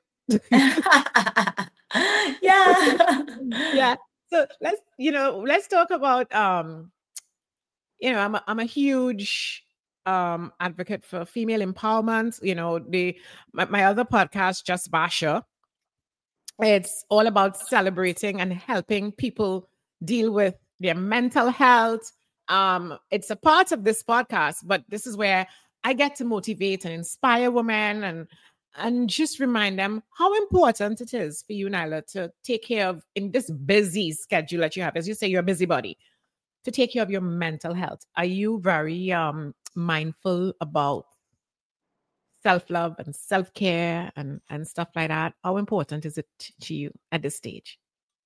Yeah. Yeah. So let's talk about I'm a huge advocate for female empowerment. My other podcast, Just Basha, it's all about celebrating and helping people deal with their mental health. It's a part of this podcast, but this is where I get to motivate and inspire women and just remind them how important it is for you, Nyla, to take care of in this busy schedule that you have. As you say, you're a busybody, to take care of your mental health. Are you very mindful about self-love and self-care and stuff like that? How important is it to you at this stage?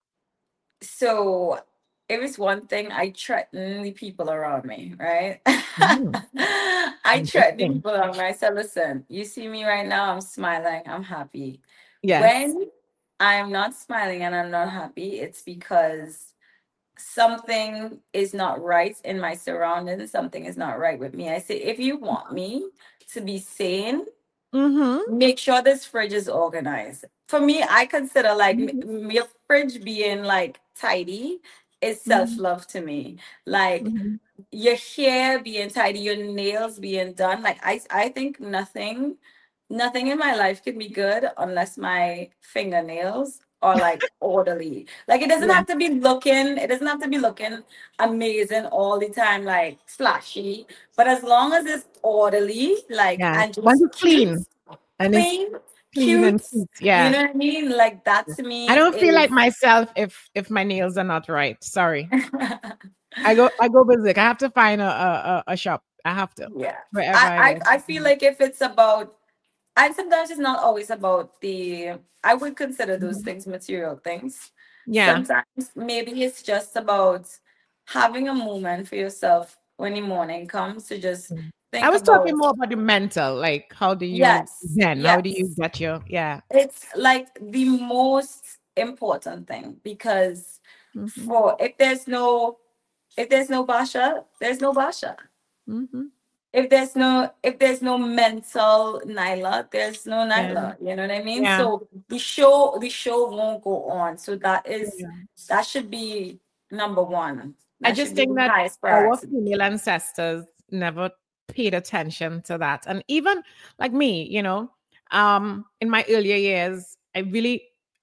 So it was one thing, I threaten the people around me, right? Mm, I threaten the interesting. people around me. I said, listen, you see me right now, I'm smiling, I'm happy. Yes. When I'm not smiling and I'm not happy, it's because something is not right in my surroundings, something is not right with me. I say, if you want me to be sane, Mm-hmm. make sure this fridge is organized. For me, I consider like Mm-hmm. your fridge being like tidy is Mm-hmm. self-love to me. Like Mm-hmm. your hair being tidy, your nails being done. Like I think nothing in my life can be good unless my fingernails are like orderly. Like Yeah. it doesn't have to be looking amazing all the time, like flashy. But as long as it's orderly, like Yeah. and Once just it's cute, clean and it's clean, clean and cute. cute. You Yeah. know what I mean? Like that Yeah. to I me don't feel like is myself if my nails are not right. Sorry. I go berserk. I have to find a shop. I have to. yeah. Wherever I go. I feel like if it's about, and sometimes it's not always about the, I would consider those Mhm. things material things. Yeah. Sometimes maybe it's just about having a moment for yourself when the morning comes to just Mm. I think was talking about, more about the mental, like yes, how do you yes. get your yeah. It's like the most important thing because Mm-hmm. for if there's no Basha, there's no Basha. Mm-hmm. If there's no mental Nyla, there's no Yeah. Nyla. You know what I mean? Yeah. So the show won't go on. So Yeah. that should be number one. I That just should be think the that highest our priority. female ancestors never paid attention to that. And even like me, in my earlier years, I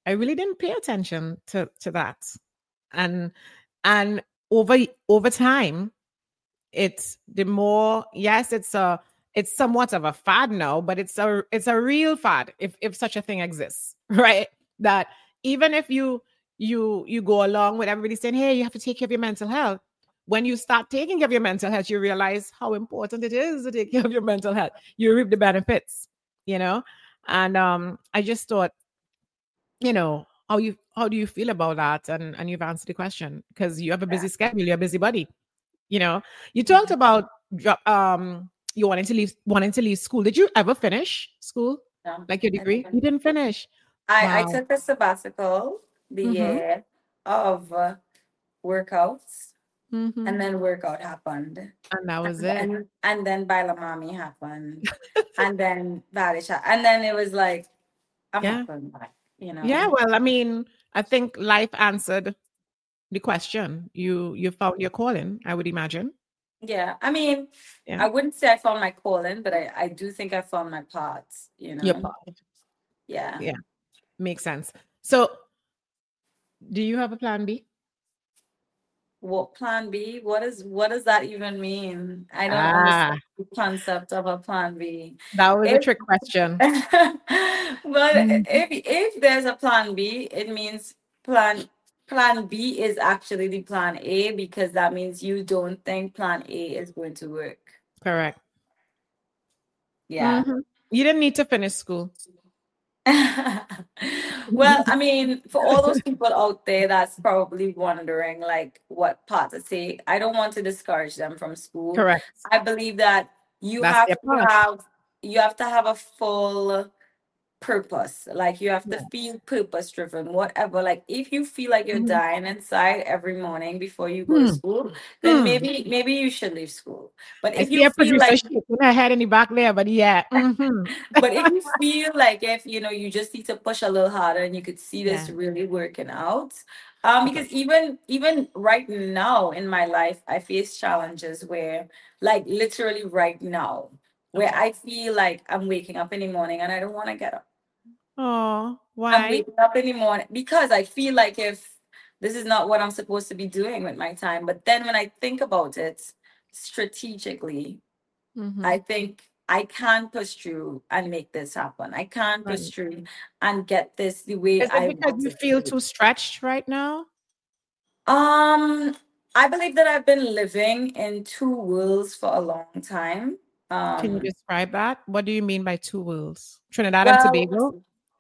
I really didn't pay attention to that. And over time, it's the more, yes, it's somewhat of a fad now, but it's a real fad, if such a thing exists, right? That even if you go along with everybody saying, hey, you have to take care of your mental health. When you start taking care of your mental health, you realize how important it is to take care of your mental health. You reap the benefits, you know? And I just thought, how do you feel about that? And you've answered the question because you have a busy schedule, you're a busy buddy. You talked about you wanting to leave school. Did you ever finish school? No, Like your I degree? You didn't. didn't finish. I Wow. took a sabbatical the Mm-hmm. year of workouts, Mm-hmm. and then workout happened, And that was and it. then Bailamami happened, and then Balisha, and then it was like I'm Yeah. not going back, Yeah. Well, I mean, I think life answered the question. You found your calling, I would imagine. Yeah, I mean, Yeah. I wouldn't say I found my calling, but I do think I found my path, Your part. Yeah. Yeah. Makes sense. So do you have a plan B? What plan B? What does that even mean? I don't Ah, understand the concept of a plan B. that was a If trick question. but Mhm. if there's a plan B, it means plan B is actually the plan A, because that means you don't think plan A is going to work. Correct. Yeah. Mhm. You didn't need to finish school. Well, I mean, for all those people out there that's probably wondering like what part to take, I don't want to discourage them from school. Correct. I believe that you That's have their to part. have you have to have a full purpose. Like you have to Yeah. feel purpose driven, whatever. Like if you feel like you're Mhm. dying inside every morning before you go to Hmm. school, then Hmm. maybe you should leave school. But I if see you a feel producer like shaking her head in the back there, but yeah. but if you feel like if you just need to push a little harder and you could see this Yeah. really working out, Okay. because even right now in my life, I face challenges where, like literally right now, where Okay. I feel like I'm waking up in the morning and I don't want to get up. Oh, I'm why? waking up in the morning because I feel like if this is not what I'm supposed to be doing with my time. But then when I think about it strategically, Mm-hmm. I think I can push through and make this happen. I can push Right. through and get this the way Is it I because want you it to feel be. too stretched right now? Um, I believe that I've been living in two worlds for a long time. Can you Um, describe that? What do you mean by two worlds? Trinidad and well, Tobago?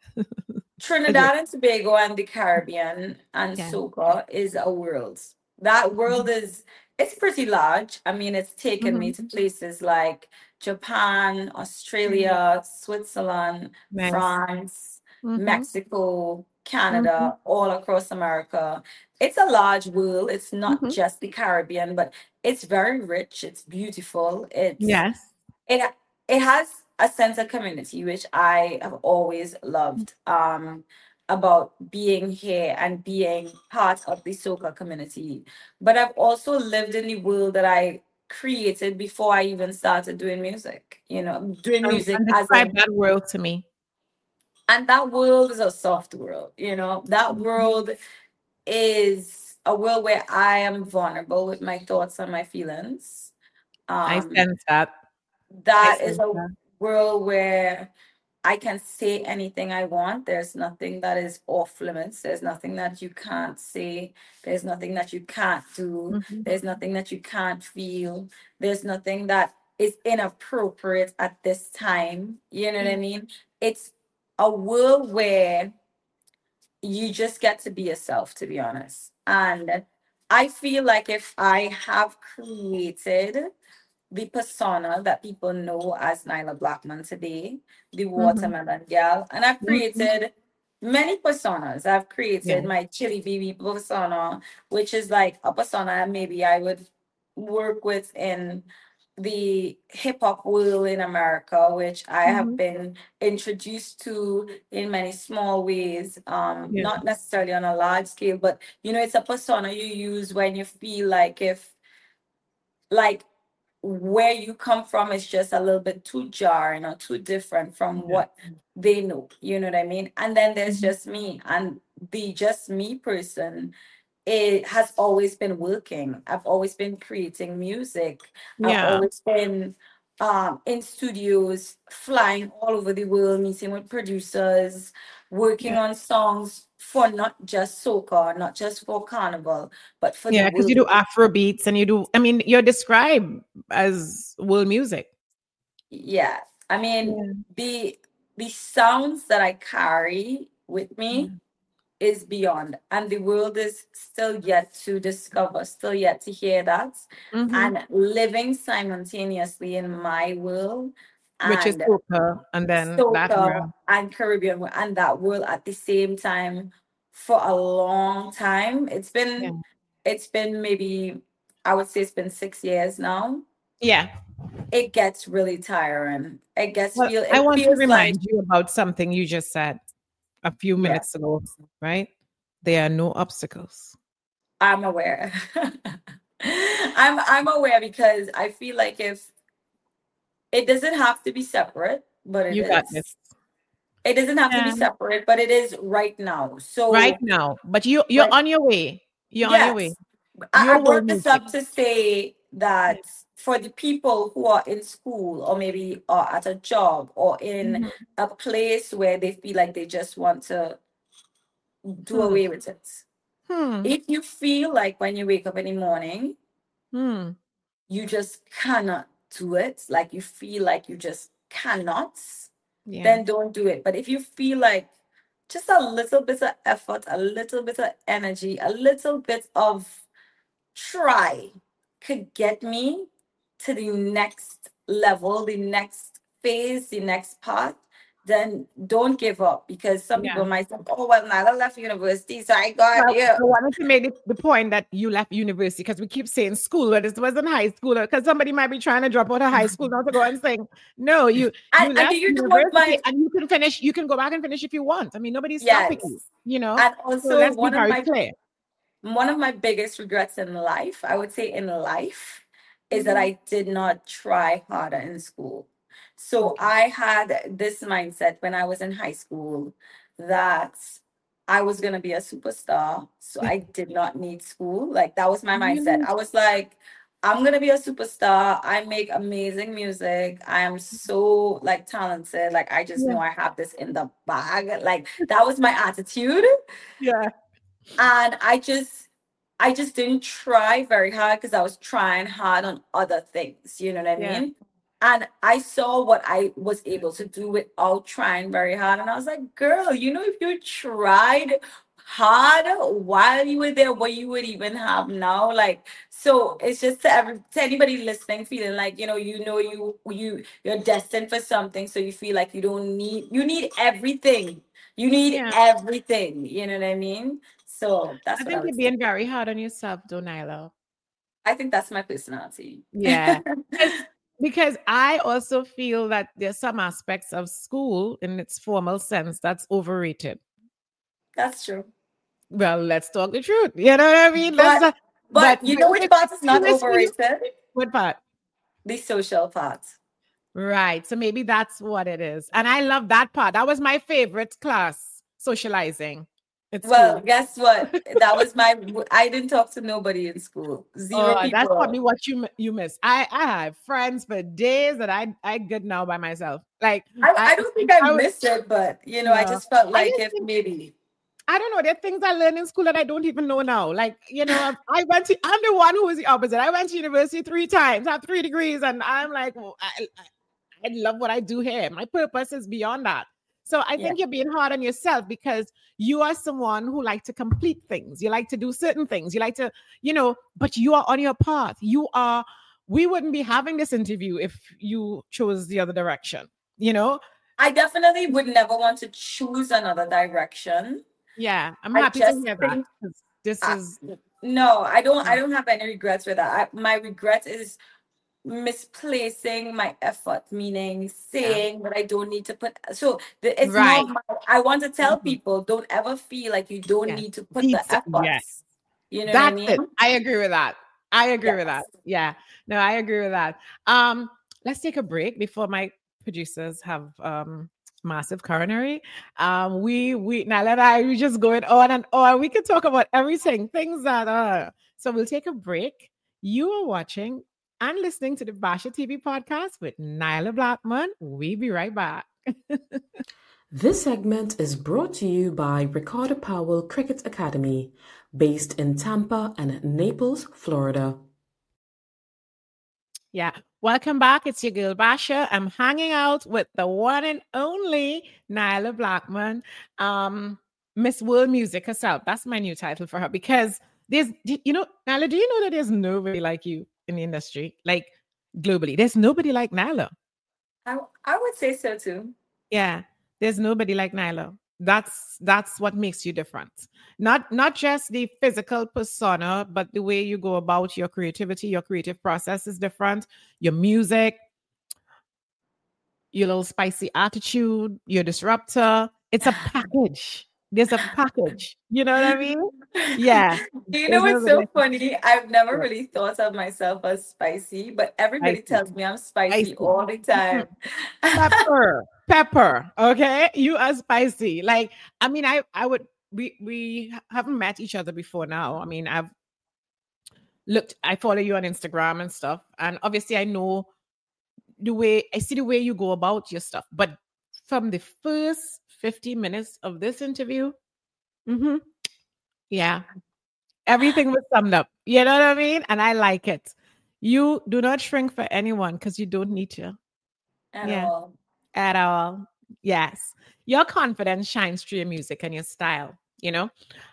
Is it? Trinidad and Tobago and the Caribbean and Yeah. soca is a world. That world is it's pretty large. I mean, it's taken me Mm-hmm. to places like Japan, Australia, Switzerland, Nice. France, Mm-hmm. Mexico, Mm-hmm. Canada, all across America. It's a large world. It's not Mm-hmm. just the Caribbean, but it's very rich. It's beautiful. Yes. It it has a sense of community, which I have always loved, about being here and being part of the soca community. But I've also lived in the world that I created before I even started doing music, doing music And as describe in, that world to me. and that world is a soft world, that Mhm. world is a world where I am vulnerable with my thoughts and my feelings. I Um, sense that. I that is sense a that. world where I can say anything I want. There's nothing that is off limits. There's nothing that you can't say. There's nothing that you can't do. Mhm. There's nothing that you can't feel. There's nothing that is inappropriate at this time. You know what I Yeah. mean? It's a world where you just get to be yourself, to be honest. And I feel like if I have created the persona that people know as Nyla Blackman today, the Mhm. watermelon girl. And I've Mhm. created many personas. I've Yeah. created my Chili Baby persona, which is like a persona maybe I would work with in the hip hop world in America, which I have Mhm. been introduced to in many small ways, Yeah. not necessarily on a large scale, but it's a persona you use when you feel like if like where you come from is just a little bit too jarring or too different from Yeah. what they know. You know what I mean? And then there's Mhm. just me, and the just me person, it has always been working. I've always been creating music. I've Yeah. always been in studios, flying all over the world, meeting with producers, working Yeah. on songs for not just soca, not just for carnival, but for the Yeah, because you world. do Afro beats and you do, I mean, you're described as world music. Yeah. I mean, Yeah. the sounds that I carry with me is beyond, and the world is still yet to discover, still yet to hear that. Mm-hmm. And living simultaneously in my world Which is and soca and then Latin soca rap. and Caribbean and that world at the same time for a long time. Yeah. It's been maybe, I would say it's been 6 years now. Yeah. It gets really tiring. Well, I It want to feels like, remind you about something you just said a few yeah, minutes ago, right? There are no obstacles. I'm aware. I'm aware because I feel like if it doesn't have to be separate, but it You got this. is. It doesn't have to be Yeah. separate, but it is right now. Right So, now. But you're but on your way. You're on your way. yes, I Your world brought this music. up to say Yeah. that for the people who are in school or maybe are at a job or in Mhm. a place where they feel like they just want to do Hmm. away with it. Hmm. If you feel like when you wake up in the morning, Hmm. you just cannot do it, like you feel like you just cannot, Yeah. then don't do it. But if you feel like just a little bit of effort, a little bit of energy, a little bit of try could get me to the next level, the next phase, the next part, then don't give up, because some Yeah. people might think, oh, well, now I left university, so I got Well, here. I wanted to make the point that you left university because we keep saying school, but it wasn't high school because somebody might be trying to drop out of high school now to go and sing. No, you And do left you know what university my, and you can finish. You can go back and finish if you want. I mean, nobody's stopping you. yes. You know. And So also let's be very clear. one of my biggest regrets in life, I would say in life, is that Mhm. I did not try harder in school. So Okay. I had this mindset when I was in high school that I was going to be a superstar. So I did not need school. Like that was my mindset. Really? I was like, I'm going to be a superstar. I make amazing music. I am so like talented. Like I just Yeah. know I have this in the bag. Like that was my attitude. Yeah. And I just didn't try very hard because I was trying hard on other things, you know what I Yeah. mean? And I saw what I was able to do without trying very hard, and I was like, girl, you know, if you tried hard while you were there, what you would even have now. Like, so it's just to anybody listening feeling like, you're destined for something, so you feel like you need everything. You need Yeah. everything, you know what I mean? So I that's what I think would you're say. being very hard on yourself, Donila. I think that's my personality. Yeah. Because I also feel that there's some aspects of school in its formal sense that's overrated. That's true. Well, let's talk the truth. You know what I mean? Let's But not, but you know which if part is you not miss me, overrated? what part? The social part. Right. So maybe that's what it is. And I love that part. That was my favorite class, socializing at Well, school. guess what? That was I didn't talk to nobody in school. Zero Oh, that's people. probably what you miss. I have friends for days that I good now by myself. Like I don't think I I would missed it, but I no. just felt I like just if think maybe. I don't know. There are things I learned in school that I don't even know now. Like, I'm the one who was the opposite. I went to university 3 times, have 3 degrees, and I'm like, well, I love what I do here. My purpose is beyond that. So I Yeah. think you're being hard on yourself because you are someone who like to complete things. You like to do certain things. You like to, but you are on your path. We wouldn't be having this interview if you chose the other direction, you know? I definitely would never want to choose another direction. Yeah, I'm I happy to just hear that think, 'cause this uh, is no, I don't have any regrets with that. My regret is misplacing my effort, meaning yeah, saying that I don't need to put. So it's right. not I want to tell Mhm. people, don't ever feel like you don't Yeah. need to put the Yes. efforts. You know what I That's mean? it. I agree with that. I agree with that. Yes. Yeah. No, I agree with that. Let's take a break before my producers have massive coronary. We now let I we just going on and on. We can talk about everything, things that are so we'll take a break. You are watching and listening to the Basha TV podcast with Nyla Blackman. We'll be right back. This segment is brought to you by Ricardo Powell Cricket Academy, based in Tampa and Naples, Florida. Yeah. Welcome back. It's your girl Basha. I'm hanging out with the one and only Nyla Blackman, Miss World Music herself. That's my new title for her because there's, Nyla, do you know that there's nobody like you in the industry? Like globally, there's nobody like Nyla. I would say so too. Yeah, there's nobody like Nyla. That's what makes you different. Not just the physical persona, but the way you go about your creativity, your creative process is different. Your music, your little spicy attitude, your disruptor. It's a package. There's a package. You know what I mean? Yeah. You know There's what's nobody so like funny? I've never you. really thought of myself as spicy, but everybody Spicy. tells me I'm spicy Spicy. all the time. Pepper. Okay, you are spicy. Like, I mean, I would. We haven't met each other before now. I mean, I follow you on Instagram and stuff, and obviously I know I see the way you go about your stuff. But from the first 50 minutes of this interview, yeah, everything was summed up. You know what I mean? And I like it. You do not shrink for anyone because you don't need to. At Yeah. all. At all. Yes. Your confidence shines through your music and your style, you know?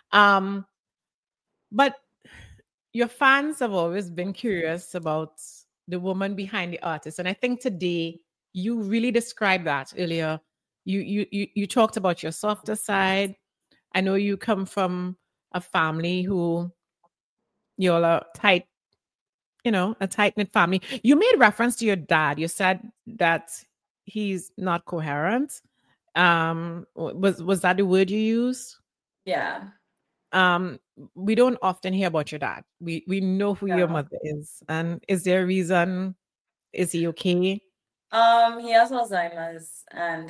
But your fans have always been curious about the woman behind the artist. And I think today you really described that earlier. You talked about your softer side. I know you come from a family who you're a tight-knit family. You made reference to your dad. You said that he's not coherent. Was that the word you used? Yeah. We don't often hear about your dad. We know who your mother is. And is there a reason? Is he okay? He has Alzheimer's and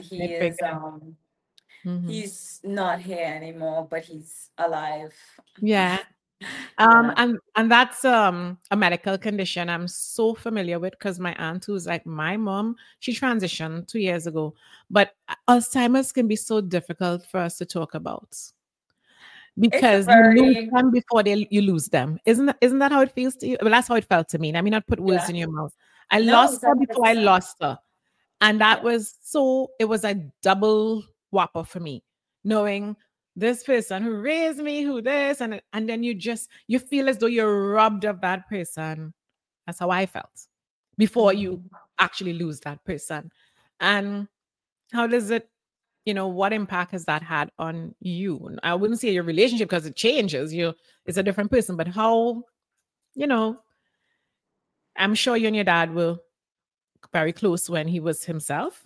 he's not here anymore, but he's alive. Yeah. And that's a medical condition I'm so familiar with because my aunt, who's like my mom, she transitioned 2 years ago. But Alzheimer's can be so difficult for us to talk about because you lose them before you lose them. Isn't that how it feels to you? Well, that's how it felt to me. I mean, not put words in your mouth. I lost her before I lost her. And that was it was a double whopper for me, knowing this person who raised me, who this, and then you feel as though you're robbed of that person. That's how I felt before you actually lose that person. And how does it, what impact has that had on you? I wouldn't say your relationship because it changes. It's a different person, but how, I'm sure you and your dad were very close when he was himself.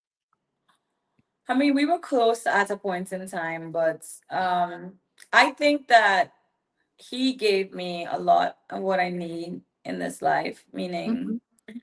I mean, we were close at a point in time, but I think that he gave me a lot of what I need in this life, meaning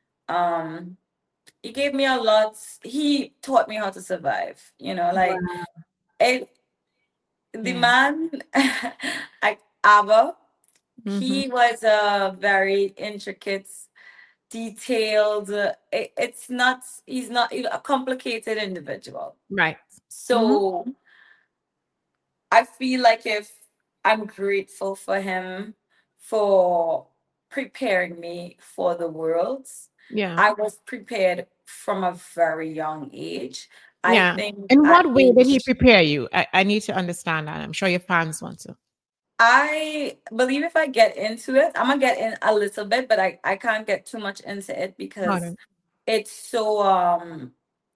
he gave me a lot. He taught me how to survive, the man, Abba, he was a very intricate, detailed, he's not a complicated individual. Right. So I feel like if I'm grateful for him for preparing me for the world. Yeah. I was prepared from a very young age. Yeah. I think in what way did he prepare you? I need to understand that. I'm sure your fans want to. I believe if I get into it, I'm gonna get in a little bit, but I can't get too much into it because it's so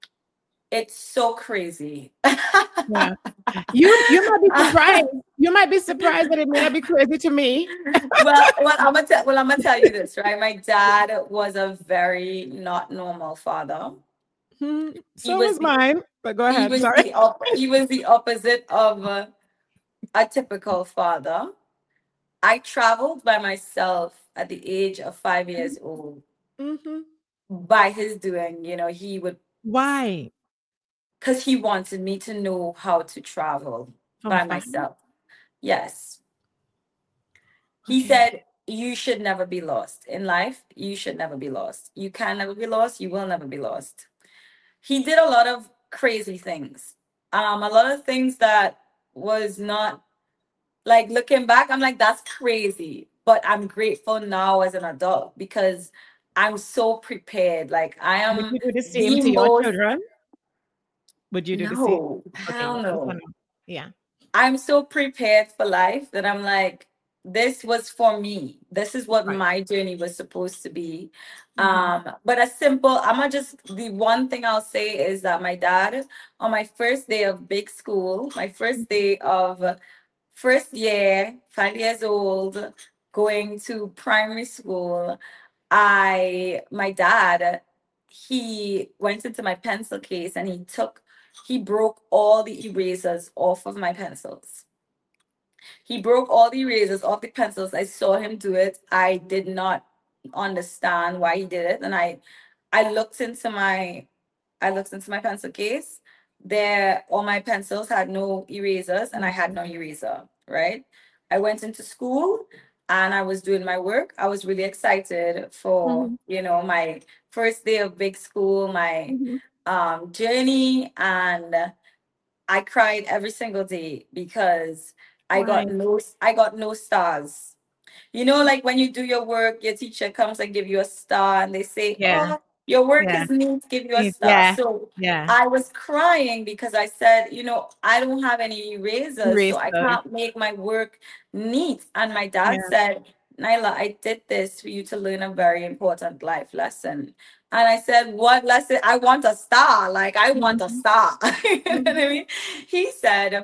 crazy. Yeah. You might be surprised. You might be surprised that it may not be crazy to me. well, I'm gonna tell you this, right? My dad was a very not normal father. So was mine. But go ahead. He was the opposite of a typical father. I traveled by myself at the age of 5 years old Mm-hmm. by his doing. He would, Why? because he wanted me to know how to travel From by five? myself. Yes. He Okay. said, you should never be lost in life. You should never be lost. You can never be lost. You will never be lost. He did a lot of crazy things. A lot of things that was not, like, looking back, I'm like, that's crazy. But I'm grateful now as an adult because I'm so prepared. Like, I Would am you do the same the to your most, children? Would you do the same? no, Okay, hell just wanna, no. yeah. I'm so prepared for life that I'm like, this was for me. This is what Right. my journey was supposed to be. Mm-hmm. But a simple, I'm gonna just, the one thing I'll say is that my dad, on my first day of big school, my first day of first year, 5 years old, going to primary school, my dad, he went into my pencil case and he broke all the erasers off of my pencils. He broke all the erasers off the pencils. I saw him do it. I did not understand why he did it. And I looked into my I looked into my pencil case. There, all my pencils had no erasers, and I had no eraser, right? I went into school and I was doing my work. I was really excited for, Mm-hmm. my first day of big school, my Mm-hmm. journey, and I cried every single day because Why? I got no stars. Like when you do your work, your teacher comes and give you a star and they say, Yeah. oh, your work Yeah. is neat, give you a star. Yeah. So Yeah. I was crying because I said, I don't have any erasers, so I Erasers. can't make my work neat. And my dad Yeah. said, Nyla, I did this for you to learn a very important life lesson. And I said, what lesson? I want a star. Like, I want a Mm-hmm. star. You know what Mm-hmm. I mean? He said,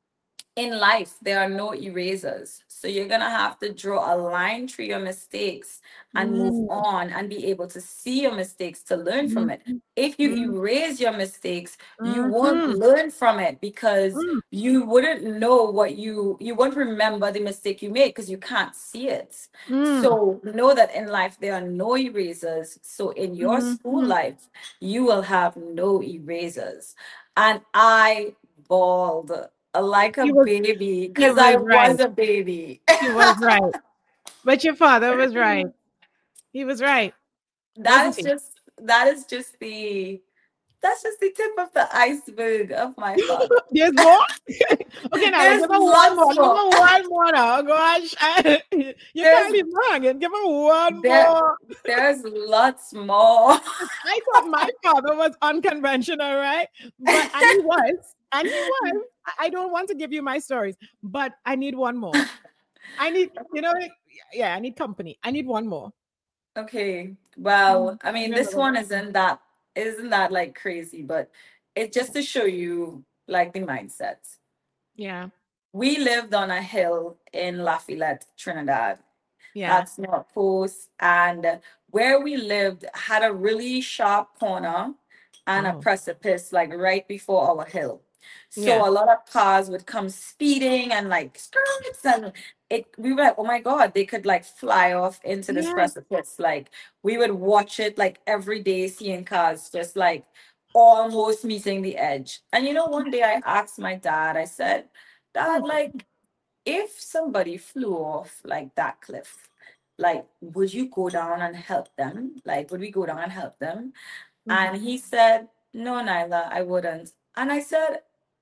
in life, there are no erasers. So you're going to have to draw a line through your mistakes and move Mm-hmm. on and be able to see your mistakes to learn from it. Mm-hmm. If you erase your mistakes, you won't Mm-hmm. learn from it because you wouldn't know you won't remember the mistake you made because you can't see it. Mm-hmm. So know that in life, there are no erasers. So in your school Mm-hmm. life, you will have no erasers. And I bawled like a He was baby he because I was was right. a baby. He was right. But your father was right. He was right, that wasn't is he? just that is just the that's just the tip of the iceberg of my father. There's more. Okay, now There's give her one lots more. Give more. her one more now. Gosh, you There's can't leave her hanging. Give her one there more. there's lots more. I thought my father was unconventional, right? But and he was, and he was. I don't want to give you my stories, but I need one more. I need, yeah, I need company. I need one more. Okay. Well, Mhm. I mean, Give me this another one one. isn't that like crazy, but it's just to show you like the mindset. Yeah, We lived on a hill in Lafayette, Trinidad. yeah. That's North Coast. And where we lived had a really sharp corner and a Oh, precipice, like right before our hill. yeah. So a lot of cars would come speeding and like skirts, and we were like, oh my God, they could like fly off into this Yeah. precipice. Like we would watch it like every day, seeing cars just like almost meeting the edge. And one day I asked my dad, I said, Dad, Oh. like, if somebody flew off like that cliff, like, would you go down and help them? Like, would we go down and help them? Mhm. And he said, no, Nyla, I wouldn't. And I said,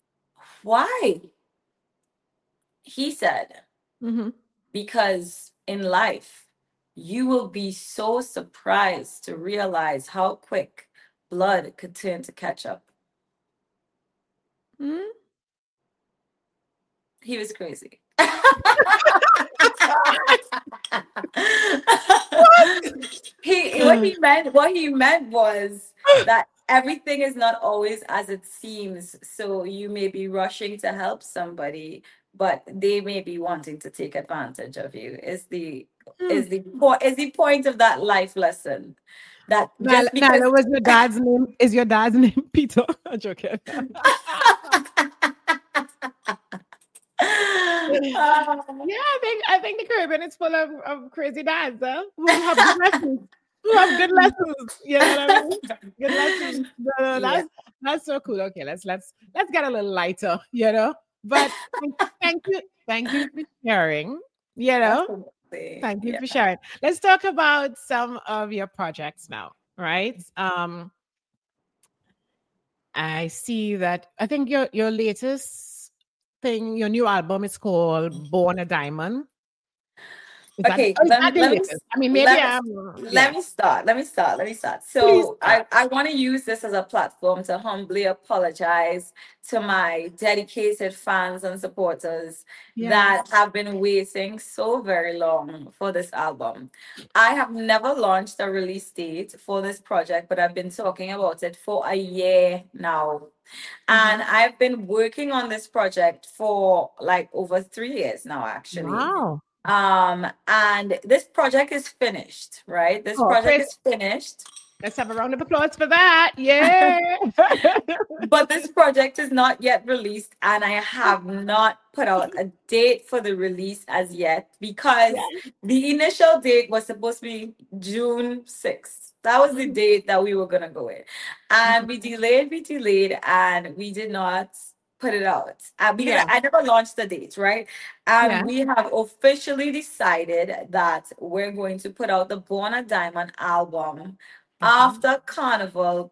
why? He said, Mhm. because in life, you will be so surprised to realize how quick blood could turn to ketchup. Mhm. He was crazy. What he meant was that everything is not always as it seems. So you may be rushing to help somebody, but they may be wanting to take advantage of you. Mm. Is the point of that life lesson. That Nyla, just because Nyla, was your dad's name? Is your dad's name Peter? I'm joking. Um, Yeah, I think the Caribbean is full of crazy dads, who have good lessons. Who have good lessons. You know what I mean? Good lessons. No, yeah, that's so cool. Okay, let's get a little lighter, But thank you for sharing. You know, definitely. thank you Yeah. for sharing. Let's talk about some of your projects now, right? I see that I think your latest thing, your new album is called Born a Diamond. Is that Okay, oh, is that the let me latest? I mean, maybe let me yeah. let me start. Please So start. I want to use this as a platform to humbly apologize to my dedicated fans and supporters Yes. that have been waiting so very long for this album. I have never launched a release date for this project, but I've been talking about it for a year now. And Mhm. I've been working on this project for like over 3 years now, actually. Wow. And this project is finished, right? This Oh, project Chris, is finished, let's have a round of applause for that. Yeah. but this project is not yet released, and I have not put out a date for the release as yet because Yeah. the initial date was supposed to be June 6th. That was the date that we were gonna go with. And we delayed, and we did not put it out. Because Yeah. I never launched the date, right? Yeah. And we have officially decided that we're going to put out the Born a Diamond album Mhm. after Carnival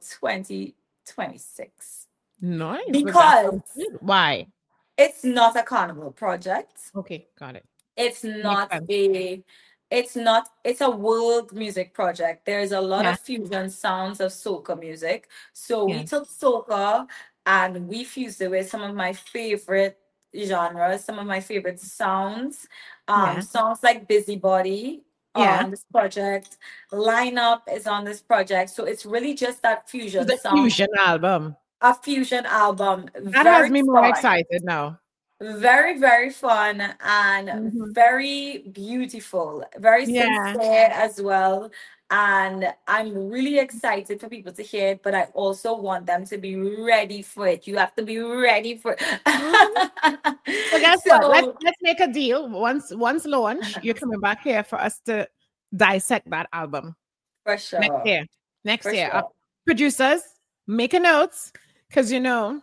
2026 Nice. Well, that because sounds good. Why? it's not a carnival project. Okay, got it. It's Makes not sense. a it's a world music project. There's a lot Yeah. of fusion sounds of soca music. So we Yeah. took soca and we fused it with some of my favorite genres, some of my favorite sounds. Yeah. Songs like Busybody are Yeah. on this project. Lineup is on this project. So it's really just that It's fusion a sound, fusion album. a fusion album. That has Very me more fun. excited now. Very, very fun and Mhm. very beautiful, very Yeah. sincere as well. And I'm really excited for people to hear it, but I also want them to be ready for it. You have to be ready for Mhm. So it. guess what? Let's So, let's make a deal. Once launch, you're coming back here for us to dissect that album for next sure, year. Next for year, sure. producers, make a notes because you know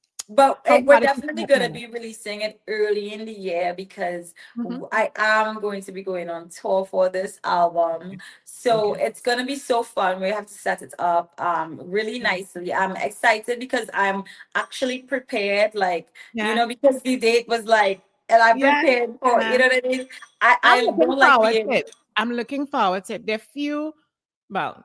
But how we're hard it is to definitely get going to money. be releasing it early in the year because Mhm. I am going to be going on tour for this album. So Okay. it's going to be so fun. We have to set it up really Yeah. nicely. I'm excited because I'm actually prepared, like, Yeah. because the date was like, and I'm Yeah. prepared for, Yeah. what I mean? I'm I looking don't like forward to being, it. I'm looking forward to it. There are few, well,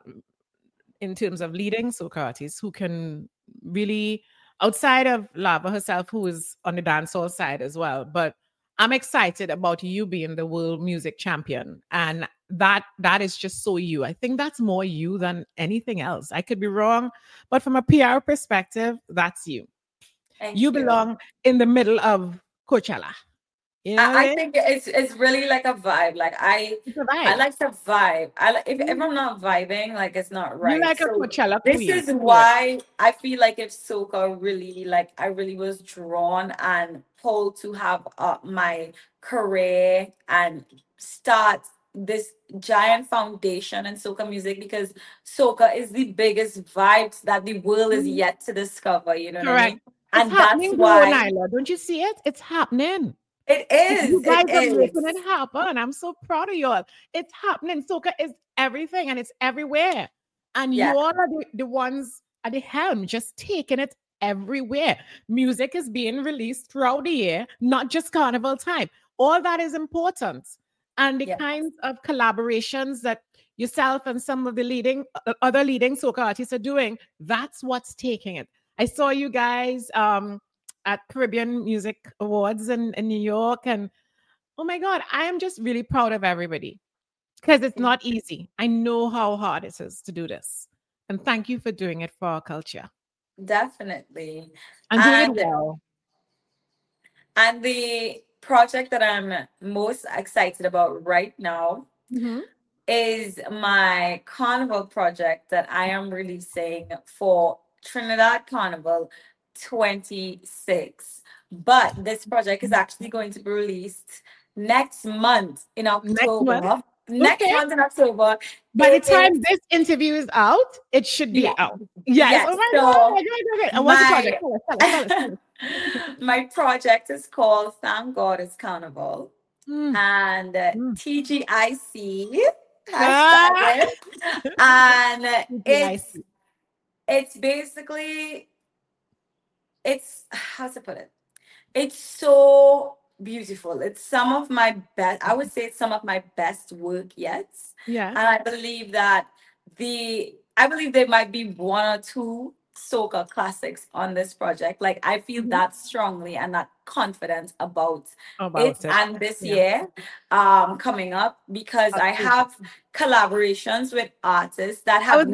in terms of leading soca artists who can really, outside of Lava herself, who is on the dancehall side as well. But I'm excited about you being the world music champion, and that is just so you. I think that's more you than anything else. I could be wrong, but from a PR perspective, that's you. thank You you. belong in the middle of Coachella. You know what I I mean? think it's really like a vibe. Like It's a I vibe. like to vibe. I like if I'm Mhm. not vibing, like it's not You right. like a So Coachella this queen. is Period. why I feel like if soca really like I really was drawn and pulled to have my career and start this giant foundation in soca music because soca is the biggest vibes that the world is Mhm. yet to discover. You know what I Correct. mean? It's And that's happening though, why Nyla. Don't you see it? It's happening. it You is. guys It are making it is. happen. I'm so proud of you all. It's happening. Soca is everything and it's everywhere. And Yeah. you all are the ones at the helm, just taking it everywhere. Music is being released throughout the year, not just carnival time. All that is important. And the Yeah. kinds of collaborations that yourself and some of the other leading soca artists are doing, that's what's taking it. I saw you guys at Caribbean Music Awards in New York. And oh my God, I am just really proud of everybody because it's not easy. I know how hard it is to do this. And thank you for doing it for our culture Definitely. and doing it And well. the project that I'm most excited about right now Mhm. is my carnival project that I am releasing for Trinidad Carnival 26. But this project is actually going to be released next month in Next month? October. Next Okay. month in October. By the It time is- this interview is out, it should be Yeah. out. Yes. Yes, Oh my so God. Okay. And what's the project? Tell us. my project is called Thank God It's Carnival. And TGIC has started. And it's basically, how to put it? It's so beautiful. It's some of my best, I would say it's some of my best work yet. Yeah. And I believe that there might be one or two soca classics on this project. Like I feel that strongly and that confident about it and this year coming up, because I have collaborations with artists that have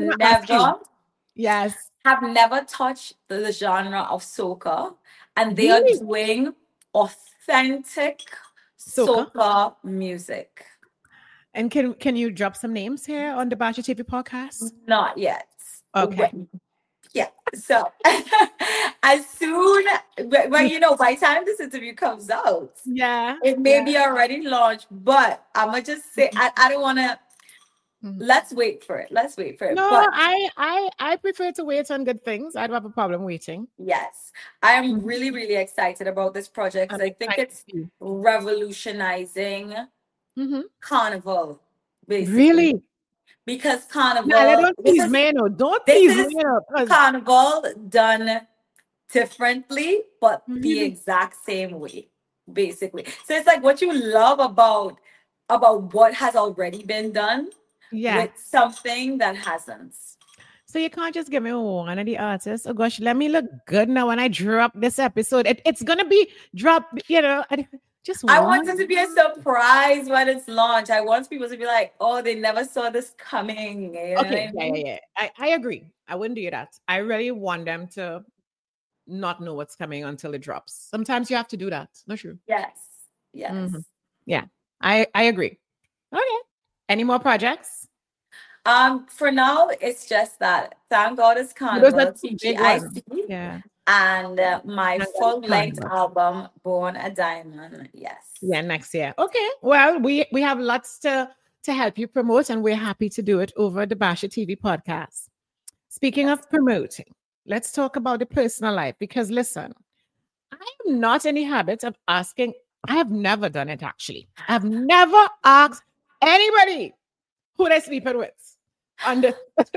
never touched the genre of soca, and they are doing authentic soca music. And can you drop some names here on the Basha TV podcast? Not yet. Okay. Yeah. So as soon, but by the time this interview comes out, it may be already launched. But I'm gonna just say I don't want to. Let's wait for it. No, but I prefer to wait on good things. I don't have a problem waiting. Yes, I am really, really excited about this project because I think it's revolutionizing Carnival, basically. Really? Because Carnival, don't tease me. Carnival done differently, but the exact same way, basically. So it's like what you love about what has already been done. With something that hasn't. So you can't just give me one of the artists. Oh gosh, let me look good now when I drop this episode. It's gonna be dropped, I want it to be a surprise when it's launched. I want people to be like, oh, they never saw this coming. Yeah. I agree. I wouldn't do that. I really want them to not know what's coming until it drops. Sometimes you have to do that. Not true. Yes. Yeah. I agree. Okay. Any more projects? For now, it's just that Thank God It's Carnival, TGIC, and my full-length album, Born a Diamond. Yes. Yeah, next year. Okay. Well, we have lots to help you promote, and we're happy to do it over the Basha TV podcast. Speaking of promoting, let's talk about the personal life, because listen, I am not in the habit of asking. I have never done it, actually. I've never asked anybody who they're sleeping with on this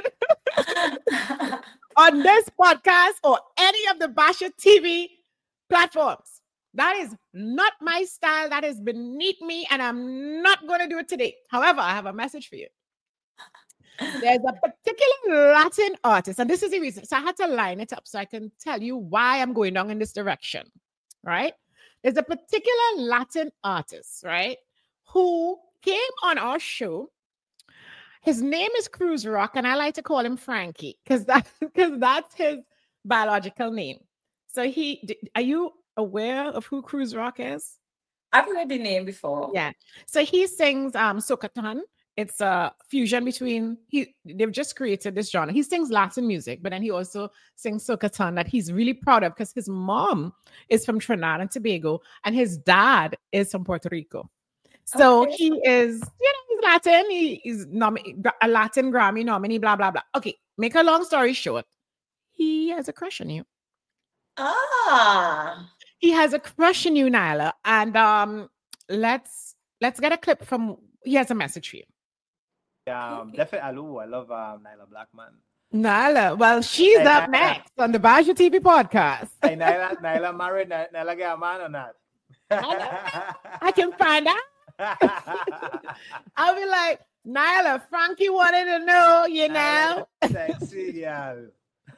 podcast or any of the Basha TV platforms. That is not my style. That is beneath me, and I'm not going to do it today. However, I have a message for you. There's a particular Latin artist, and this is the reason. So I had to line it up so I can tell you why I'm going down in this direction, right? There's a particular Latin artist, right, who came on our show. His name is Cruz Rock, and I like to call him Frankie because that's his biological name. So are you aware of who Cruz Rock is? I've heard the name before. Yeah. So he sings Socatan. It's a fusion between, they've just created this genre. He sings Latin music, but then he also sings Socatan that he's really proud of because his mom is from Trinidad and Tobago and his dad is from Puerto Rico. So he is, he's Latin. He's a Latin Grammy nominee, blah, blah, blah. Okay, make a long story short. He has a crush on you. He has a crush on you, Nyla. And let's get a clip from, he has a message for you. Definitely Alu. I love Nyla Blackman. Nyla, well, she's up next on the Basha TV podcast. Hey, Nyla married, Nyla get a man or not? I can find out. I'll be like, Nyla, Frankie wanted to know, know. Sexy girl.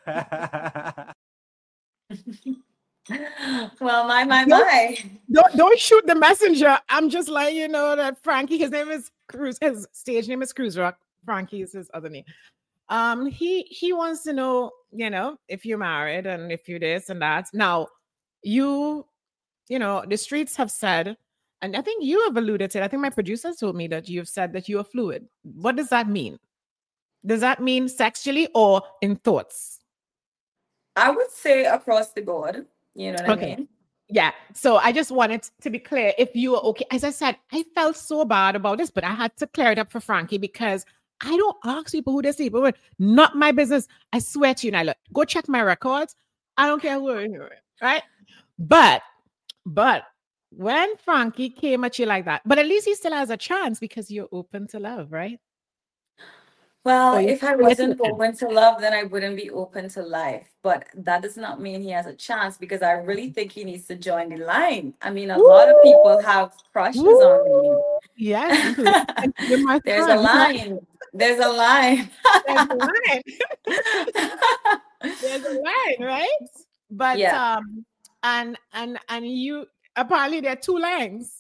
Well, my. Don't shoot the messenger. I'm just letting you know that Frankie, his name is Cruz, his stage name is Cruz Rock. Frankie is his other name. He wants to know, if you're married and if you this and that. Now, the streets have said, and I think you have alluded to it. I think my producer told me that you've said that you are fluid. What does that mean? Does that mean sexually or in thoughts? I would say across the board. You know what I mean? Yeah. So I just wanted to be clear if you were okay. As I said, I felt so bad about this, but I had to clear it up for Frankie because I don't ask people who they sleep with. Not my business. I swear to you, Nyla. Go check my records. I don't care who are here, right? But when Frankie came at you like that, but at least he still has a chance because you're open to love, right? Well, Or you're if I wide wasn't open. open to love, then I wouldn't be open to life. But that does not mean he has a chance because I really think he needs to join the line. I mean, a lot of Woo! people have crushes on me. Woo! Yes, including my There's a son. line. There's a line. There's a line. There's a line, right? But Yeah. and you apparently there are two lines.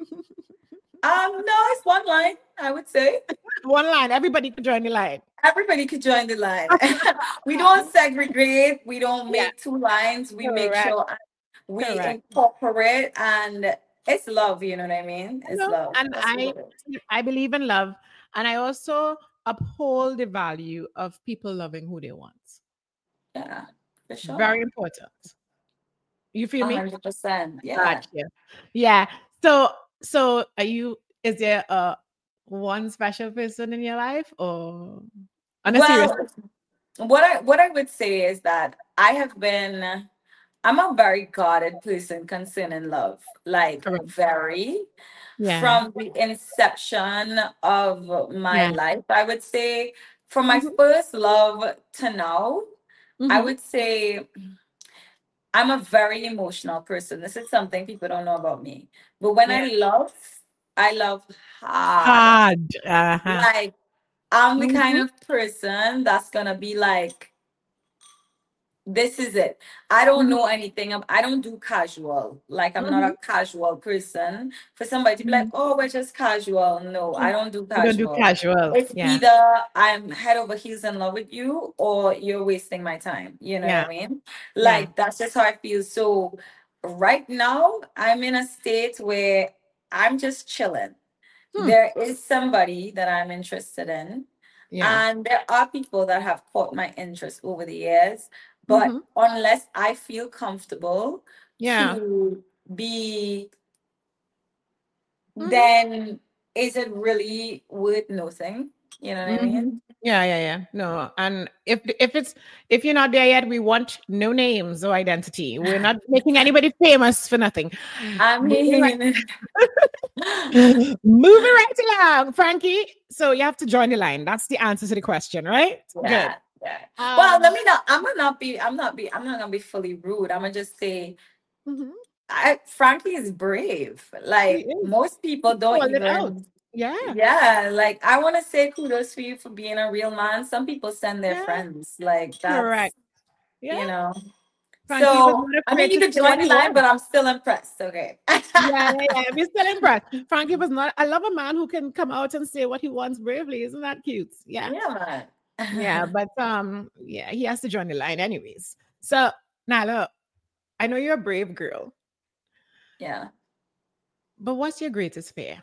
No, it's one line, I would say. One line. Everybody could join the line. Everybody could join the line. We don't segregate. We don't Yeah. make two lines. We make Correct. sure we Correct. incorporate, and it's love. You know what I mean? It's No, love. and That's what it is. I believe in love, and I also uphold the value of people loving who they want. Yeah, for sure. Very important. You feel me? 100%. Yeah. Gotcha. Yeah. So are you? Is there one special person in your life, or on a serious? Well, what I would say is that I'm a very guarded person concerning love. Like Correct. very Yeah. from the inception of my Yeah. life, I would say from my Mhm. first love to now, I Mhm. would say I'm a very emotional person. This is something people don't know about me. But when Yeah. I love hard. Hard. Uh-huh. Like I'm the kind Mhm. of person that's gonna be like, this is it. I don't Mhm. know anything. I don't do casual. Like I'm not Mhm. a casual person. For somebody to be like, Mhm. oh, we're just casual. No, I don't do You don't do casual. casual. It's Yeah. either I'm head over heels in love with you or you're wasting my time. You know Yeah. what I mean? Yeah. Like that's just how I feel. So right now I'm in a state where I'm just chilling. Hmm. There is somebody that I'm interested in. Yeah. And there are people that have caught my interest over the years. But Mhm. unless I feel comfortable Yeah. to be, Mhm. then is it really worth nothing? You know what I mean? Mhm. Yeah. No, and if you're not there yet, we want no names or identity. We're not making anybody famous for nothing. I Moving right, mean, moving right along, Frankie. So you have to join the line. That's the answer to the question, right? Good. yeah. Well, Um. I'm not gonna be fully rude. I'm gonna just say Mhm. Frankie is brave. He Like is. most people He don't called it out. even. Yeah. Yeah, like I want to say kudos for you for being a real man. Some people send their Yeah. friends. Like that's, Correct. Yeah. you know. Frankie was So, not I mean, afraid you to could say join what the he line, was. but I'm still impressed. Okay. Yeah. We're still impressed. Frankie was not. I love a man who can come out and say what he wants bravely. Isn't that cute? Yeah. Yeah, Yeah. man. But yeah, he has to join the line anyways. So Nala, I know you're a brave girl, Yeah. but what's your greatest fear?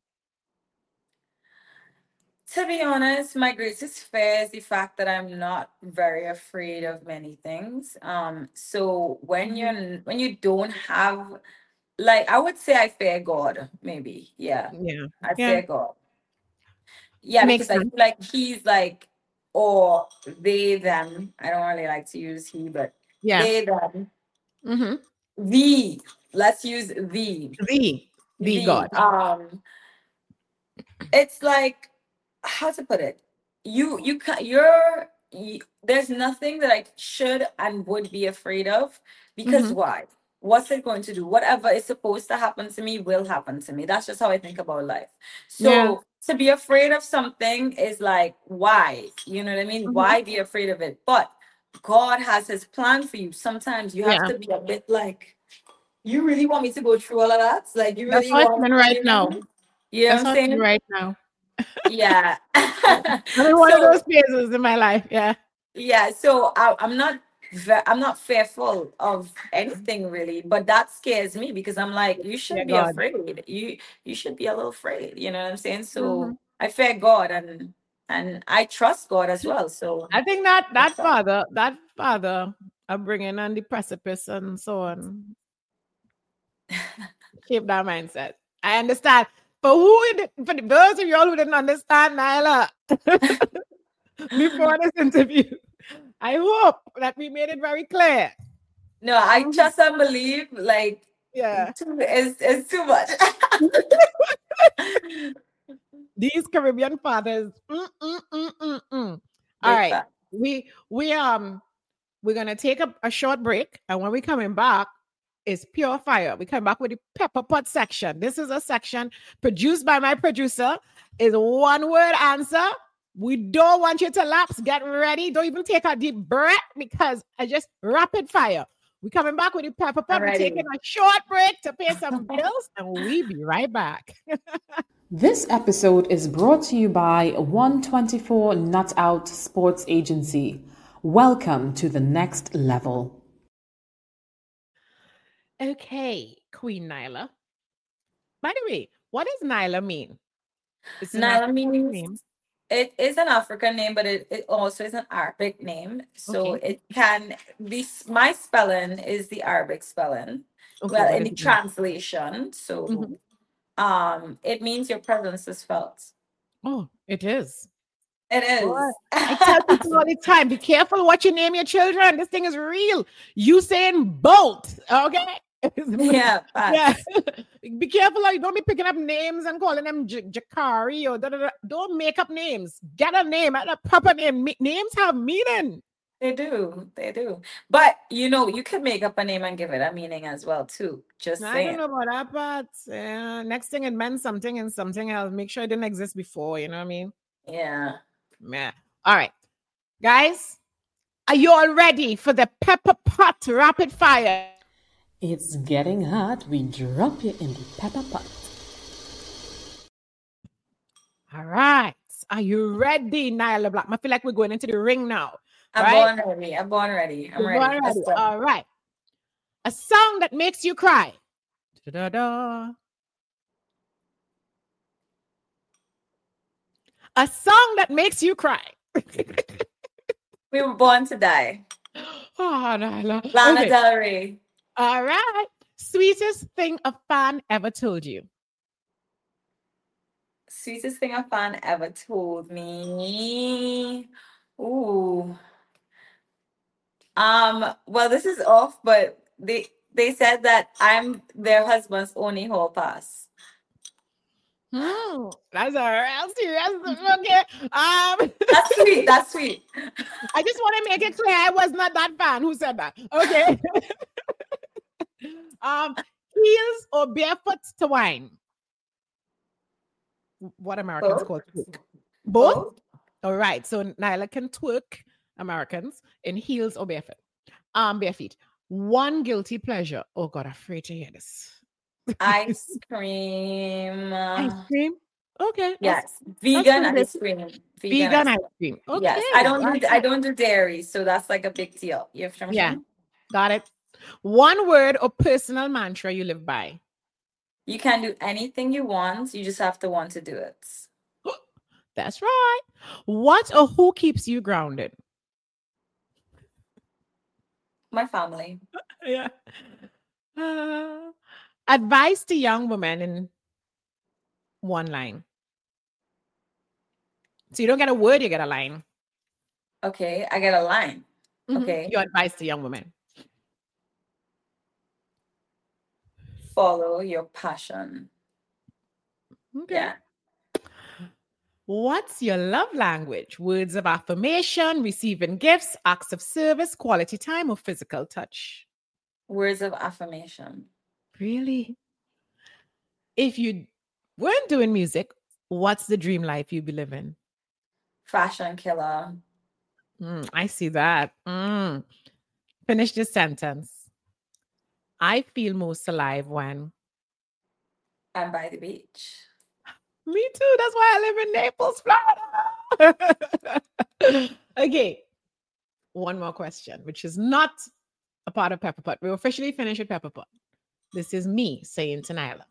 To be honest, my greatest fear is the fact that I'm not very afraid of many things. So when you don't have, like, I would say I fear God, maybe. Yeah, Yeah. I Yeah. fear God. Yeah, Makes because I sense. feel like he's like, or they, them. I don't really like to use he, but Yeah. they, them. Mm-hmm. The, let's use the. The God. It's like, how to put it? You can there's nothing that I should and would be afraid of because Mm-hmm. why? What's it going to do? Whatever is supposed to happen to me will happen to me. That's just how I think about life. Yeah. So to be afraid of something is like, why? You know what I mean? Mm-hmm. Why be afraid of it? But God has his plan for you. Sometimes you have Yeah. to be a bit like, you really want me to go through all of that? Like you That's really how it's want, been right now. you know what That's I'm how it's been saying? right now. Yeah. I'm in one of those So phases in my life. Yeah. yeah, so I'm not fearful of anything really, but that scares me because I'm like, you Yeah, shouldn't be God. afraid. You should be a little afraid. You know what I'm saying? Mm-hmm. So I fear God and I trust God as well. So I think that's that. that father upbringing and the precipice and so on Keep that mindset. I understand. For those of y'all who didn't understand Nyla before this interview, I hope that we made it very clear. No, I trust and believe. Like, Yeah. it's too much. These Caribbean fathers. All right. We're gonna take a short break, and when we're coming back, it's pure fire. We come back with the pepper pot section. This is a section produced by my producer. Is one word answer. We don't want you to lapse. Get ready. Don't even take a deep breath because I just rapid fire. We're coming back with the pepper pot. We're taking a short break to pay some bills, and we'll be right back. This episode is brought to you by 124 Nut Out Sports Agency. Welcome to the next level. Okay, Queen Nyla. By the way, what does Nyla mean? Nyla means it is an African name, but it also is an Arabic name. So it can be, my spelling is the Arabic spelling. Well, in the translation. So it means your presence is felt. Oh, it is. It is. I tell people all the time, be careful what you name your children. This thing is real. You saying both, okay? Yeah. Be careful. Don't be picking up names and calling them Jakari or da. Don't make up names. Get a name, a proper name. Names have meaning. They do. But you can make up a name and give it a meaning as well too. Just saying. I don't know about that, but next thing it meant something and something else. Make sure it didn't exist before. You know what I mean? Yeah. All right, guys, are you all ready for the pepper pot rapid fire? It's getting hot. We drop you in the pepper pot. All right. Are you ready, Nyla Black? I feel like we're going into the ring now. I'm born ready. I'm ready. All right. A song that makes you cry. Da-da-da. A song that makes you cry. We Were Born to Die. Oh, Nyla. Lana Del Rey. All right. Sweetest thing a fan ever told you. Sweetest thing a fan ever told me. Ooh. Well, this is off, but they said that I'm their husband's only hall pass. That's a real serious. Okay. That's sweet. I just want to make it clear I was not that fan who said that. Okay. Heels or barefoot to wine? What Americans call twerk. Both? All right. So Nyla can twerk, Americans, in heels or barefoot. Bare feet. One guilty pleasure. Oh God, I'm afraid to hear this. Ice cream. Ice cream? Okay. Yes. Vegan ice cream. Vegan ice cream. Okay. Yes. I don't do dairy, so that's like a big deal. You have to Yeah. Got it. One word or personal mantra you live by. You can do anything you want. You just have to want to do it. That's right. What or who keeps you grounded? My family. Yeah. Advice to young women in one line. So you don't get a word, you get a line. Okay, I get a line. Okay. Your advice to young women. Follow your passion. Okay. Yeah. What's your love language? Words of affirmation, receiving gifts, acts of service, quality time, or physical touch? Words of affirmation. Really? If you weren't doing music, what's the dream life you'd be living? Fashion killer. I see that. Finish this sentence. I feel most alive when I'm by the beach. Me too. That's why I live in Naples, Florida. Okay. One more question, which is not a part of Pepper Pot. We officially finished with Pepper Pot. This is me saying to Nyla.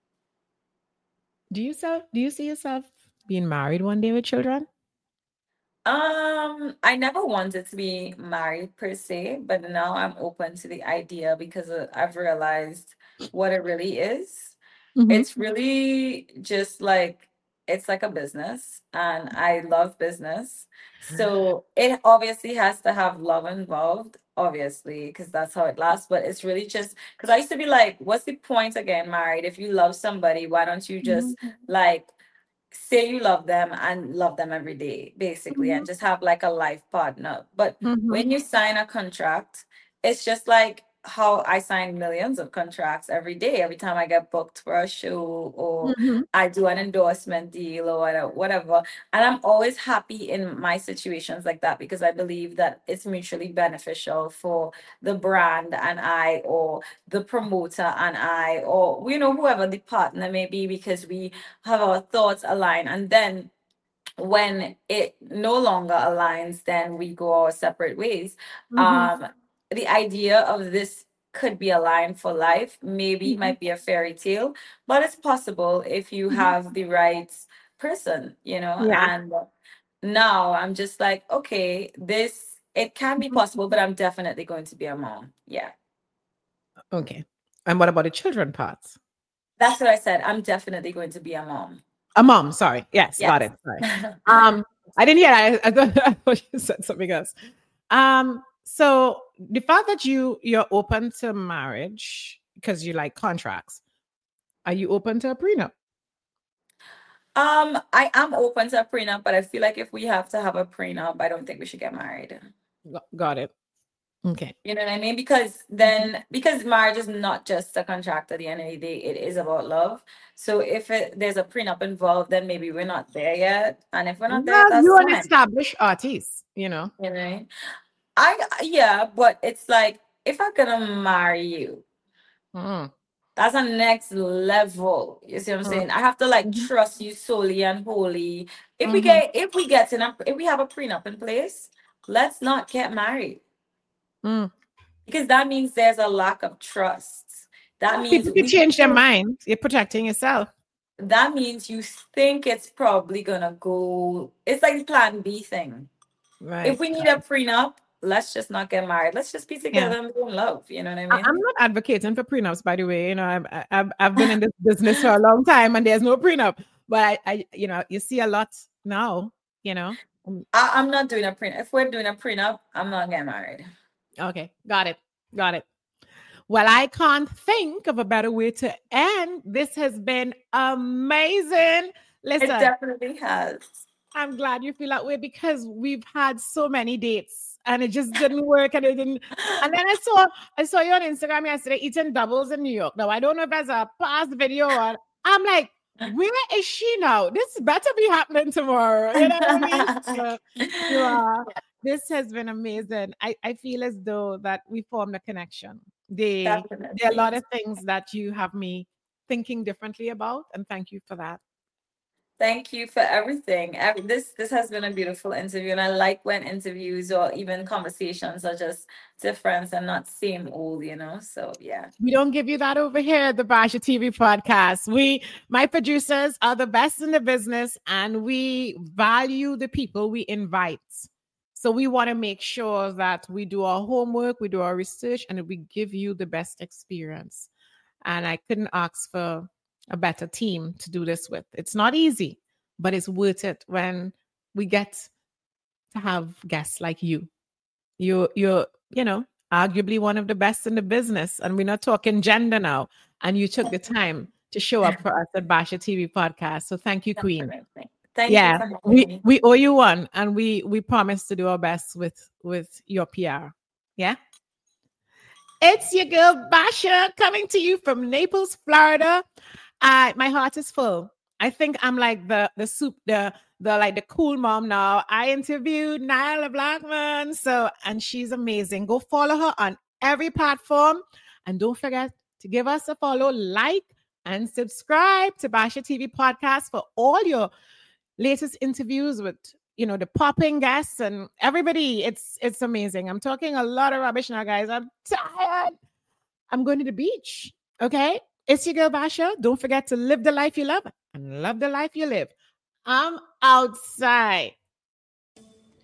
Do you see yourself being married one day with children? I never wanted to be married per se, but now I'm open to the idea because I've realized what it really is. Mm-hmm. It's really just like it's like a business, and I love business. So it obviously has to have love involved, obviously, because that's how it lasts. But it's really just because I used to be like, what's the point of getting married? If you love somebody, why don't you just like say you love them every day, basically, and just have like a life partner. But Mm-hmm. when you sign a contract, it's just like how I sign millions of contracts every day, every time I get booked for a show or Mm-hmm. I do an endorsement deal or whatever. And I'm always happy in my situations like that because I believe that it's mutually beneficial for the brand and I, or the promoter and I, or whoever the partner may be, because we have our thoughts align. And then when it no longer aligns, then we go our separate ways. Mm-hmm. The idea of this could be aligned for life, maybe Mm-hmm. might be a fairy tale, but it's possible if you Mm-hmm. have the right person, Yeah. and now I'm just like, okay, this it can be possible, but I'm definitely going to be a mom. Yeah. Okay. And what about the children parts? That's what I said. I'm definitely going to be a mom. A mom, sorry. Yes, got Yes. it. Sorry. I didn't hear that. I thought you said something else. So the fact that you're open to marriage because you like contracts, are you open to a prenup? I am open to a prenup, but I feel like if we have to have a prenup, I don't think we should get married. Got it. Okay. You know what I mean? Because marriage is not just a contract at the end of the day, it is about love. So if there's a prenup involved, then maybe we're not there yet. And if we're not there, Well, that's you're an fine. established artist, you know. You know? Yeah, but it's like if I'm gonna marry you, Mm. that's a next level. You see what I'm Mm. saying? I have to like Mhm. trust you solely and wholly. If we Mhm. get if we get in a if we have a prenup in place, let's not get married. Mm. Because that means there's a lack of trust. That Well, means people can we change their think mind. You're protecting yourself. that means you think it's probably gonna go. It's like the plan B thing. If Right. we need a prenup, let's just not get married. Let's just be Yeah. together and be in love. You know what I I'm mean? not advocating for prenups, by the way. You know, I've been in this business for a long time, and there's no prenup. But you see a lot now. You know. I'm not doing a prenup. If we're doing a prenup, I'm not getting married. Okay, got it. Well, I can't think of a better way to end. This has been amazing. It Listen, definitely has. I'm glad you feel that way because we've had so many dates and it just didn't work and it didn't. And then I saw you on Instagram yesterday eating doubles in New York. Now I don't know if that's a past video or I'm like, where is she now? This better be happening tomorrow. You know what I mean? So you are. This has been amazing. I feel as though that we formed a connection. There are a Definitely. lot of things that you have me thinking differently about, and thank you for that. Thank you for everything. This has been a beautiful interview, and I like when interviews or even conversations are just different and not same old. So yeah. We don't give you that over here at the Basha TV podcast. My producers are the best in the business and we value the people we invite. So we want to make sure that we do our homework, we do our research, and we give you the best experience. And I couldn't ask for a better team to do this with. It's not easy, but it's worth it when we get to have guests like you. You're arguably one of the best in the business, and we're not talking gender now. And you took the time to show up for us at Basha TV podcast. So thank you, Queen. Definitely. Thank you Yeah, for having we me. we owe you one, and we promise to do our best with your PR. Yeah. It's your girl Basha coming to you from Naples, Florida. My heart is full. I think I'm like the soup, the like the cool mom now. I interviewed Nyla Blackman, and she's amazing. Go follow her on every platform, and don't forget to give us a follow, like, and subscribe to Basha TV podcast for all your latest interviews with the popping guests and everybody. It's amazing. I'm talking a lot of rubbish now, guys. I'm tired. I'm going to the beach. Okay. It's your girl Basha. Don't forget to live the life you love and love the life you live. I'm outside.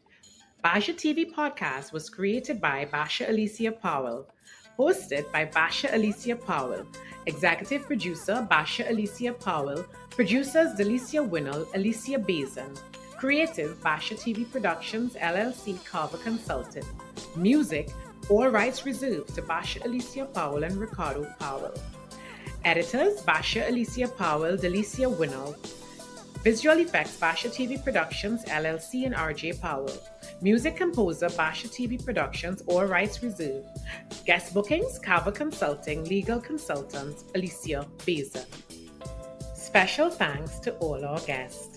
Basha TV Podcast was created by Basha Alicia Powell, hosted by Basha Alicia Powell, executive producer Basha Alicia Powell, producers Delicia Winnell, Alicia Bazin, creative Basha TV Productions LLC Carver Consulting, music, all rights reserved to Basha Alicia Powell and Ricardo Powell. Editors Basha Alicia Powell, Delicia Winnell. Visual effects Basha TV Productions LLC and RJ Powell. Music composer Basha TV Productions, all rights reserved. Guest bookings Carver Consulting, legal consultant Alicia Bazin. Special thanks to all our guests.